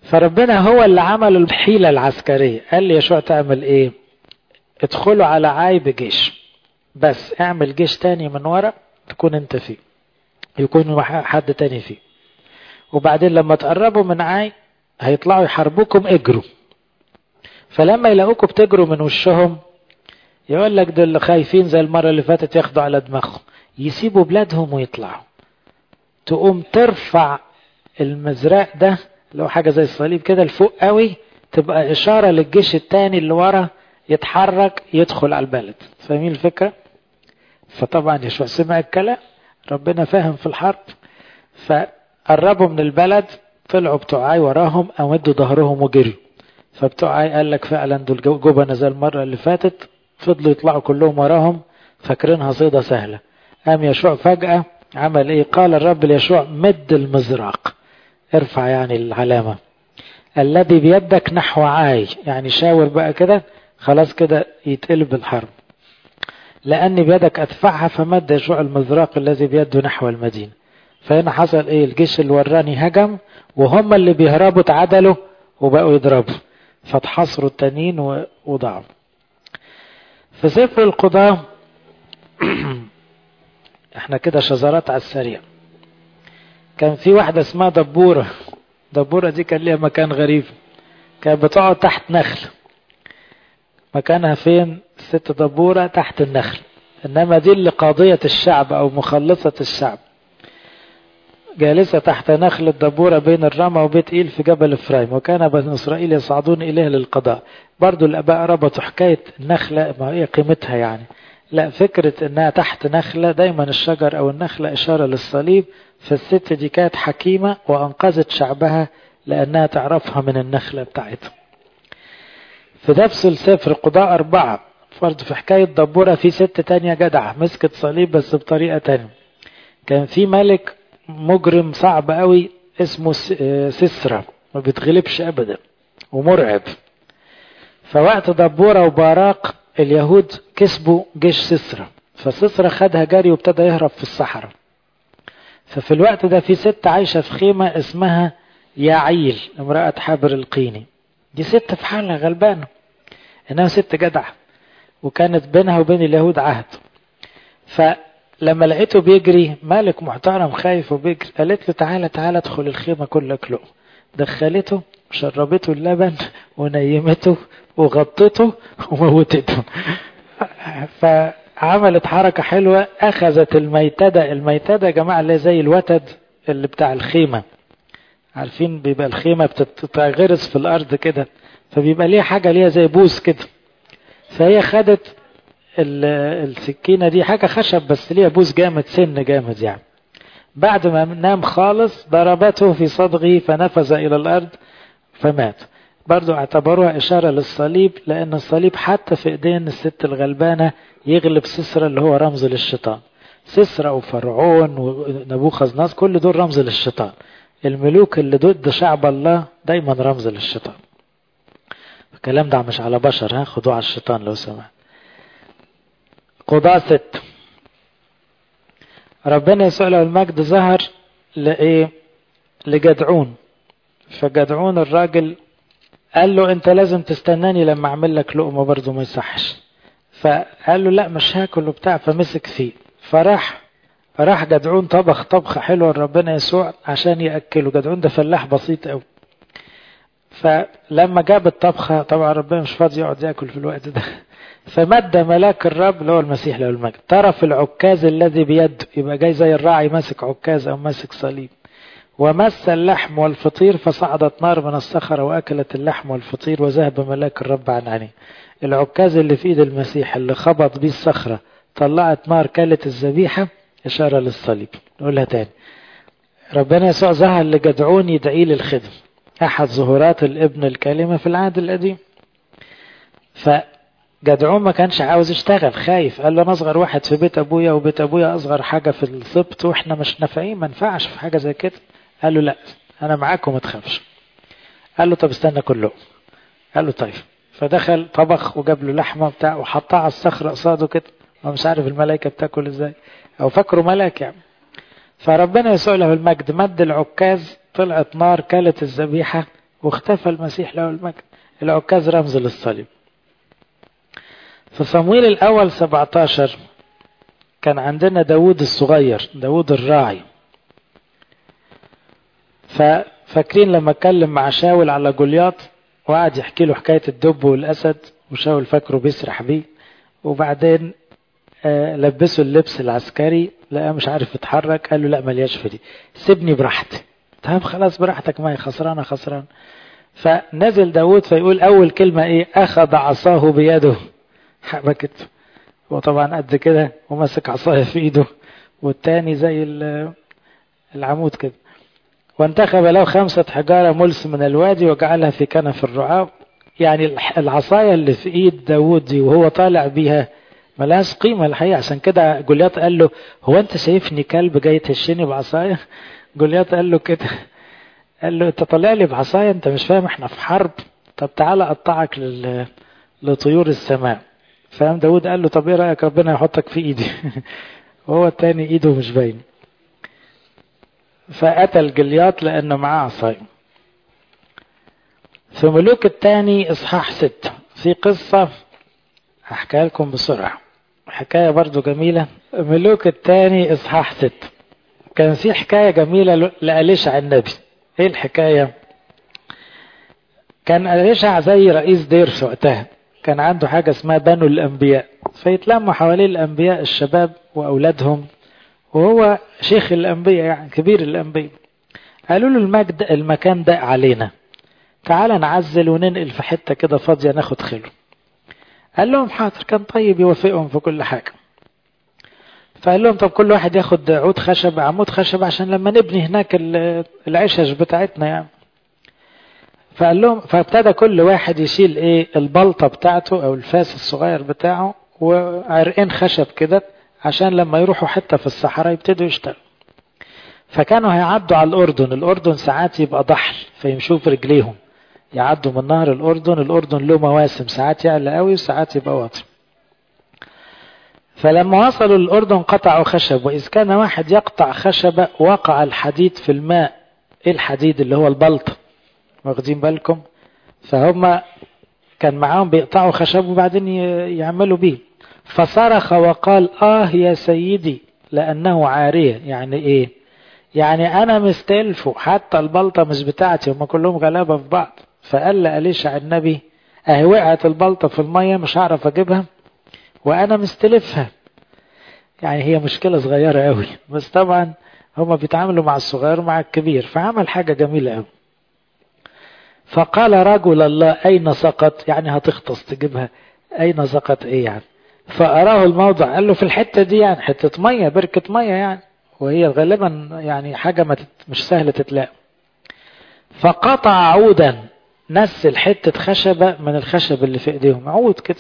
فربنا هو اللي عمل الحيلة العسكرية. قال لي يشوع تعمل ايه؟ ادخلوا على عاي بجيش، بس اعمل جيش تاني من ورا تكون انت فيه، يكون حد تاني فيه، وبعدين لما تقربوا من عاي هيطلعوا يحاربوكم، اجروا. فلما يلاقوكم بتجروا من وشهم يقول لك دول خايفين زي المرة اللي فاتت، ياخدوا على دماغهم، يسيبوا بلادهم ويطلعوا. تقوم ترفع المزراء ده لو حاجة زي الصليب كده لفوق قوي، تبقى إشارة للجيش التاني اللي ورا يتحرك يدخل على البلد. فاهمين الفكرة؟ فطبعا يشوع سمع الكلام، ربنا فاهم في الحرب، فقربوا من البلد، طلعوا بتوع عاي وراهم، أمدوا ظهرهم وجروا. فبتوع عاي قال لك فعلا دول جبنة زي المرة اللي فاتت، فضلوا يطلعوا كلهم وراهم فاكرينها صيدة سهلة. قام يشوع فجأة عمل ايه؟ قال الرب ليشوع مد المزراق، ارفع يعني العلامة، الذي بيدك نحو عاي، يعني شاور بقى كده، خلاص كده يتقلب الحرب، لأني بيدك أدفعها. فمد يشوع المزراق الذي بيده نحو المدينة. فهنا حصل ايه؟ الجيش اللي وراني هجم، وهم اللي بيهربوا تعدلوا وبقوا يضربوا، فتحصروا التانيين وضعوا. في سفر القضاء احنا كده شذرات على السريع. كان في واحدة اسمها دبورة. دبورة دي كان ليها مكان غريب، كانت بتقعد تحت نخل. مكانها فين الست دبورة؟ تحت النخل. انما دي اللي قاضية الشعب او مخلصة الشعب، جالسة تحت نخل الدبورة بين الرمى وبيت إيل في جبل إفرايم، وكان بني إسرائيل يصعدون إليه للقضاء. برضو الآباء ربطوا حكاية النخلة، ما هي قيمتها يعني، لا فكرة انها تحت نخلة، دايما الشجر او النخلة اشارة للصليب. فالست دي كانت حكيمة وانقذت شعبها لانها تعرفها من النخلة بتاعتها. في نفس السفر قضاء 4 فرض في حكاية دبورة، في ست تانية جدعة مسكت صليب بس بطريقة تانية. كان في ملك مجرم صعب قوي اسمه سيسرا، ما بيتغلبش ابدا ومرعب. فوقت دبورة وباراق اليهود كسبوا جيش سيسرا، فسيسرا خدها جري وابتدى يهرب في الصحراء. ففي الوقت ده في ست عايشة في خيمة اسمها يعيل امرأة حابر القيني. دي ست في حالها غلبانة، انها ست جدعة، وكانت بينها وبين اليهود عهد. فلما لقيته بيجري، مالك محترم خايف وبيجري، قالت له تعالى تعالى ادخل الخيمة كلك لقمة. دخلته وشربته اللبن ونيمته وغطته وموتته. فعملت حركة حلوة، أخذت الميتدة. الميتدة يا جماعة اللي زي الوتد اللي بتاع الخيمة، عارفين بيبقى الخيمة بتتغرس في الأرض كده، فبيبقى ليها حاجة ليها زي بوس كده. فهي خدت السكينة دي، حاجة خشب بس ليها بوس جامد، سن جامد يعني. بعد ما نام خالص ضربته في صدغه فنفذ إلى الأرض فمات. برضو اعتبروها إشارة للصليب، لأن الصليب حتى في إيدين الست الغلبانة يغلب سيسرا اللي هو رمز للشيطان. سيسرا وفرعون ونبوخذ نصر كل دول رمز للشيطان. الملوك اللي ضد شعب الله دايما رمز للشيطان. الكلام ده مش على بشر، خدوه على الشيطان لو سمحت. قضاء 6 ربنا يسوع له المجد ظهر لإيه؟ لجدعون. فجدعون الراجل قال له انت لازم تستناني لما اعمل لك لقمة، برضو ما يصحش. فقال له لا مش هاكل وبتاع، فمسك فيه. فراح جدعون طبخ طبخة حلوة لربنا يسوع عشان يأكله. جدعون ده فلاح بسيط قوي. فلما جاب الطبخة، طبعا ربنا مش فاضي يقعد يأكل في الوقت ده، فمد ملاك الرب اللي هو المسيح له المجد طرف العكاز الذي بيده، يبقى جاي زي الراعي ماسك عكاز او ماسك صليب، ومس اللحم والفطير فصعدت نار من الصخرة وأكلت اللحم والفطير وذهب ملاك الرب عن عينيه. العكاز اللي في ايد المسيح اللي خبط بيه الصخرة طلعت نار كلت الذبيحة، إشارة للصليب. نقولها تاني، ربنا يسوع ظهر لجدعون يدعي للخدم، أحد ظهورات الابن الكلمة في العهد القديم. فجدعون ما كانش عاوز يشتغل، خايف، قال له أنا أصغر واحد في بيت أبويا، وبيت أبويا أصغر حاجة في السبط، وإحنا مش نافعين، ما نفعش في حاجة زي كده. قال له لا أنا معاك وما تخافش. قال له طب استنى كله. قال له طيب. فدخل طبخ وجاب له لحمة بتاع وحطها على الصخرة قصاده كده، ومش عارف الملائكة بتاكل ازاي أو فكروا ملاك يعني. فربنا يسوع له المجد مد العكاز، طلعت نار كلت الذبيحة واختفى المسيح له المجد. العكاز رمز للصليب. في صمويل الأول 17 كان عندنا داود الصغير، داود الراعي. ففاكرين لما اتكلم مع شاول على جولياط وقعد يحكي له حكاية الدب والأسد، وشاول فاكره بيسرح بيه، وبعدين لبسه اللبس العسكري، لقى مش عارف يتحرك، قال له لا ملياش في دي، سيبني براحتي. طيب خلاص براحتك، ما هي خسرانة خسران. فنزل داود فيقول أول كلمة إيه؟ أخذ عصاه بيده، حبكت، وطبعا قد كده ومسك عصاه في إيده، والتاني زي العمود كده. وانتخب له 5 حجارة ملس من الوادي وجعلها في كنف الرعاة. يعني العصاية اللي في إيد داود دي وهو طالع بيها ملهاش قيمة الحقيقة. عشان كده جولياط قال له هو أنت شايفني كلب جاي تهشني بعصاية؟ جولياط قال له كده، قال له أنت طالع لي بعصاية، أنت مش فاهم إحنا في حرب؟ طب تعالى أقطعك لطيور السماء. فقام داود قال له طب إيه رأيك ربنا يحطك في إيدي؟ وهو التاني إيده مش باين. فقتل جلياط لأنه معاه عصاية. في ملوك الثاني إصحاح 6 في قصة أحكي لكم بسرعة، حكاية برضو جميلة. ملوك الثاني إصحاح 6 كان في حكاية جميلة لأليشع النبي. إيه الحكاية؟ كان أليشع زي رئيس دير في وقتها، كان عنده حاجة اسمها بنو الأنبياء، فيتلموا حوالين الأنبياء الشباب وأولادهم، وهو شيخ الأنبياء يعني كبير الأنبياء. قالوا له المكان ده علينا، تعال نعزل وننقل في حتة كده فاضية ناخد خيره. قال لهم حاضر، كان طيب يوافقهم في كل حاجة. فقال لهم طب كل واحد ياخد عمود خشب عشان لما نبني هناك العشش بتاعتنا يعني. فقال لهم فابتدى كل واحد يشيل ايه البلطة بتاعته او الفاس الصغير بتاعه وعرقين خشب كده عشان لما يروحوا حتة في الصحراء يبتدوا يشتغلوا. فكانوا هيعدوا على الأردن ساعات يبقى ضحل فيمشوا في رجليهم، يعدوا من نهر الأردن له مواسم، ساعات يعلى قوي وساعات يبقى واطي. فلما وصلوا الأردن قطعوا خشب، وإذ كان واحد يقطع خشبة وقع الحديد في الماء. إيه الحديد؟ اللي هو البلط، واخدين بالكم؟ فهم كان معاهم بيقطعوا خشب وبعدين يعملوا بيه. فصرخ وقال يا سيدي لأنه عارية. يعني إيه؟ يعني أنا مستلفه، حتى البلطة مش بتاعتي، هم كلهم غلابة في بعض. فقال لأليشع النبي وقعت البلطة في المية مش هعرف أجيبها وأنا مستلفها. يعني هي مشكلة صغيرة قوي، بس طبعا هم بيتعاملوا مع الصغير ومع الكبير. فعمل حاجة جميلة قوي. فقال رجل الله أين سقط؟ يعني هتختص تجيبها، أين سقط إيه يعني؟ فأراه الموضع، قال له في الحتة دي، يعني حتة مية، بركة مية يعني، وهي غالبا يعني حاجة مش سهلة تتلاقى. فقطع عودا، نسل حتة خشبة من الخشب اللي في ايديهم، عود كده،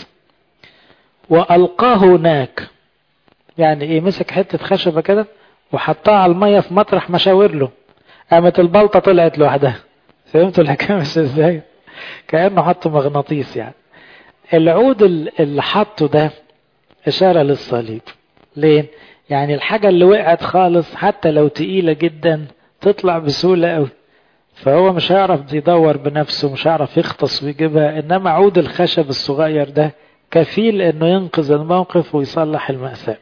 وألقاه هناك. يعني ايه؟ مسك حتة خشبة كده وحطها على المية في مطرح مشاور له، قامت البلطة طلعت لوحدها. فهمتوا الحكاية مش ازاي؟ كأنه حطه مغناطيس يعني. العود اللي حطه ده إشارة للصليب. ليه؟ يعني الحاجة اللي وقعت خالص حتى لو تقيلة جدا تطلع بسهولة قوي، فهو مش هيعرف يدور بنفسه، مش هيعرف يختص ويجيبها، إنما عود الخشب الصغير ده كفيل إنه ينقذ الموقف ويصلح المأساة.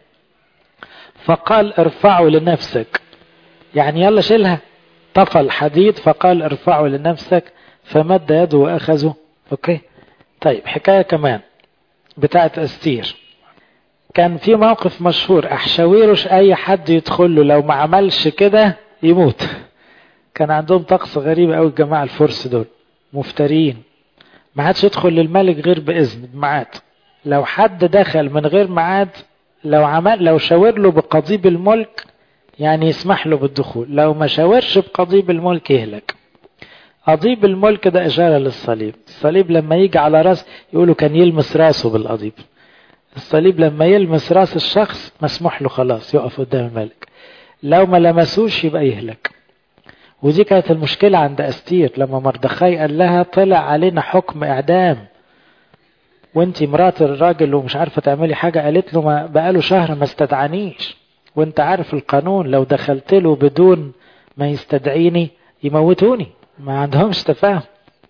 فقال ارفعوا لنفسك، يعني يلا شيلها. طفى الحديد فقال ارفعوا لنفسك، فمد يده وأخذه. أوكي طيب، حكاية كمان بتاعت أستير. كان في موقف مشهور، أحشاويرش أي حد يدخل له لو ما عملش كده يموت. كان عندهم طقس غريب أوي الجماعة الفرس دول، مفترين، ما حدش يدخل للملك غير بإذن بميعاد. لو حد دخل من غير ميعاد، لو شاور له بقضيب الملك يعني يسمح له بالدخول، لو ما شاورش بقضيب الملك يهلك. قضيب الملك ده إشارة للصليب. الصليب لما يجي على راس يقولوا كان يلمس راسه بالقضيب. الصليب لما يلمس راس الشخص مسموح له خلاص يقف قدام الملك، لو ما لمسوش يبقى يهلك. ودي كانت المشكلة عند أستير لما مردخاي قال لها طلع علينا حكم إعدام وانتي مرات الراجل ومش عارفة تعملي حاجة. قالت له ما بقاله شهر ما استدعانيش، وانت عارف القانون لو دخلت له بدون ما يستدعيني يموتوني، ما عندهمش تفاهم.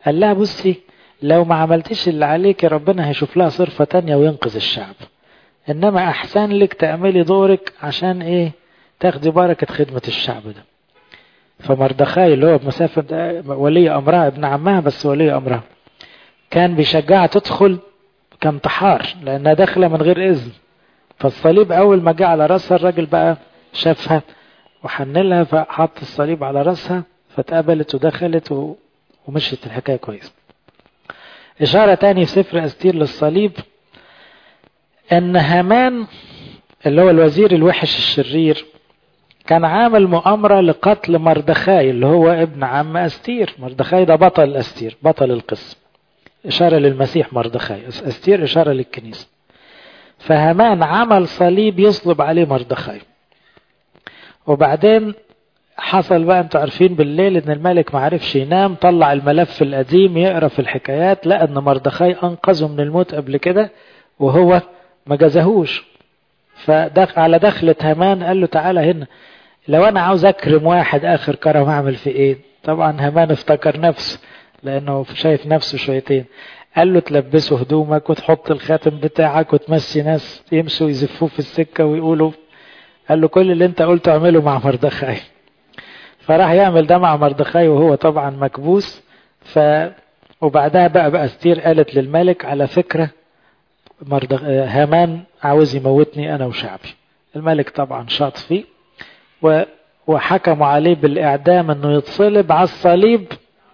قال لها بصي لو ما عملتيش اللي عليك ربنا هيشوف لها صرفة تانية وينقذ الشعب، انما احسن لك تعملي دورك عشان ايه؟ تاخدي بركة خدمة الشعب ده. فمردخاي اللي هو بمسافة ولي امرها ابن عمها بس ولي امرها كان بيشجعها تدخل كانتحار لانها داخلة من غير اذن. فالصليب اول ما جه على راسها الراجل بقى شافها وحنلها فحط الصليب على راسها فاتقبلت ودخلت ومشيت الحكاية كويس. اشارة تاني في سفر استير للصليب ان هامان اللي هو الوزير الوحش الشرير كان عامل مؤامرة لقتل مردخاي اللي هو ابن عم استير. مردخاي ده بطل استير، بطل القصة، اشارة للمسيح مردخاي، استير اشارة للكنيسة. فهامان عمل صليب يصلب عليه مردخاي. وبعدين حصل بقى انتوا عارفين بالليل ان الملك ما عرفش ينام، طلع الملف القديم يقرأ في الحكايات لقى ان مردخاي انقذه من الموت قبل كده وهو ما جزهوش. فدخل على دخلة هامان قال له تعالى هنا، لو انا عاوز اكرم واحد اخر كرم اعمل في ايه؟ طبعا هامان افتكر نفسه لانه شايف نفسه شويتين. قال له تلبسه هدومك وتحط الخاتم بتاعك وتمشي ناس يمشوا يزفوه في السكة ويقولوا. قال له كل اللي انت قلته اعمله مع مردخاي. فراح يعمل ده مع مردخاي وهو طبعا مكبوس. وبعدها بقى استير قالت للملك على فكرة هامان عاوز يموتني انا وشعبي. الملك طبعا شاط فيه وحكموا عليه بالاعدام انه يتصلب على الصليب.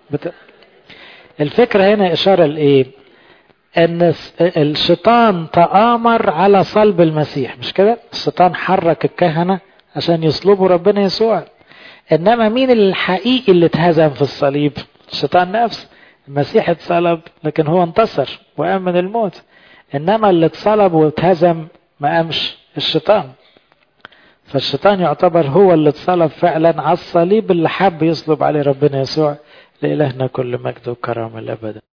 الفكرة هنا اشارة لايه؟ ان الشيطان تآمر على صلب المسيح، مش كده؟ الشيطان حرك الكهنة عشان يصلبوا ربنا يسوع. انما مين الحقيقي اللي اتهزم في الصليب؟ الشيطان نفسه. المسيح اتصلب لكن هو انتصر وقام من الموت، انما اللي اتصلب واتهزم ما قامش الشيطان. فالشيطان يعتبر هو اللي اتصلب فعلا على الصليب اللي حب يصلب عليه ربنا يسوع. لإلهنا كل مجد وكرامة الأبد.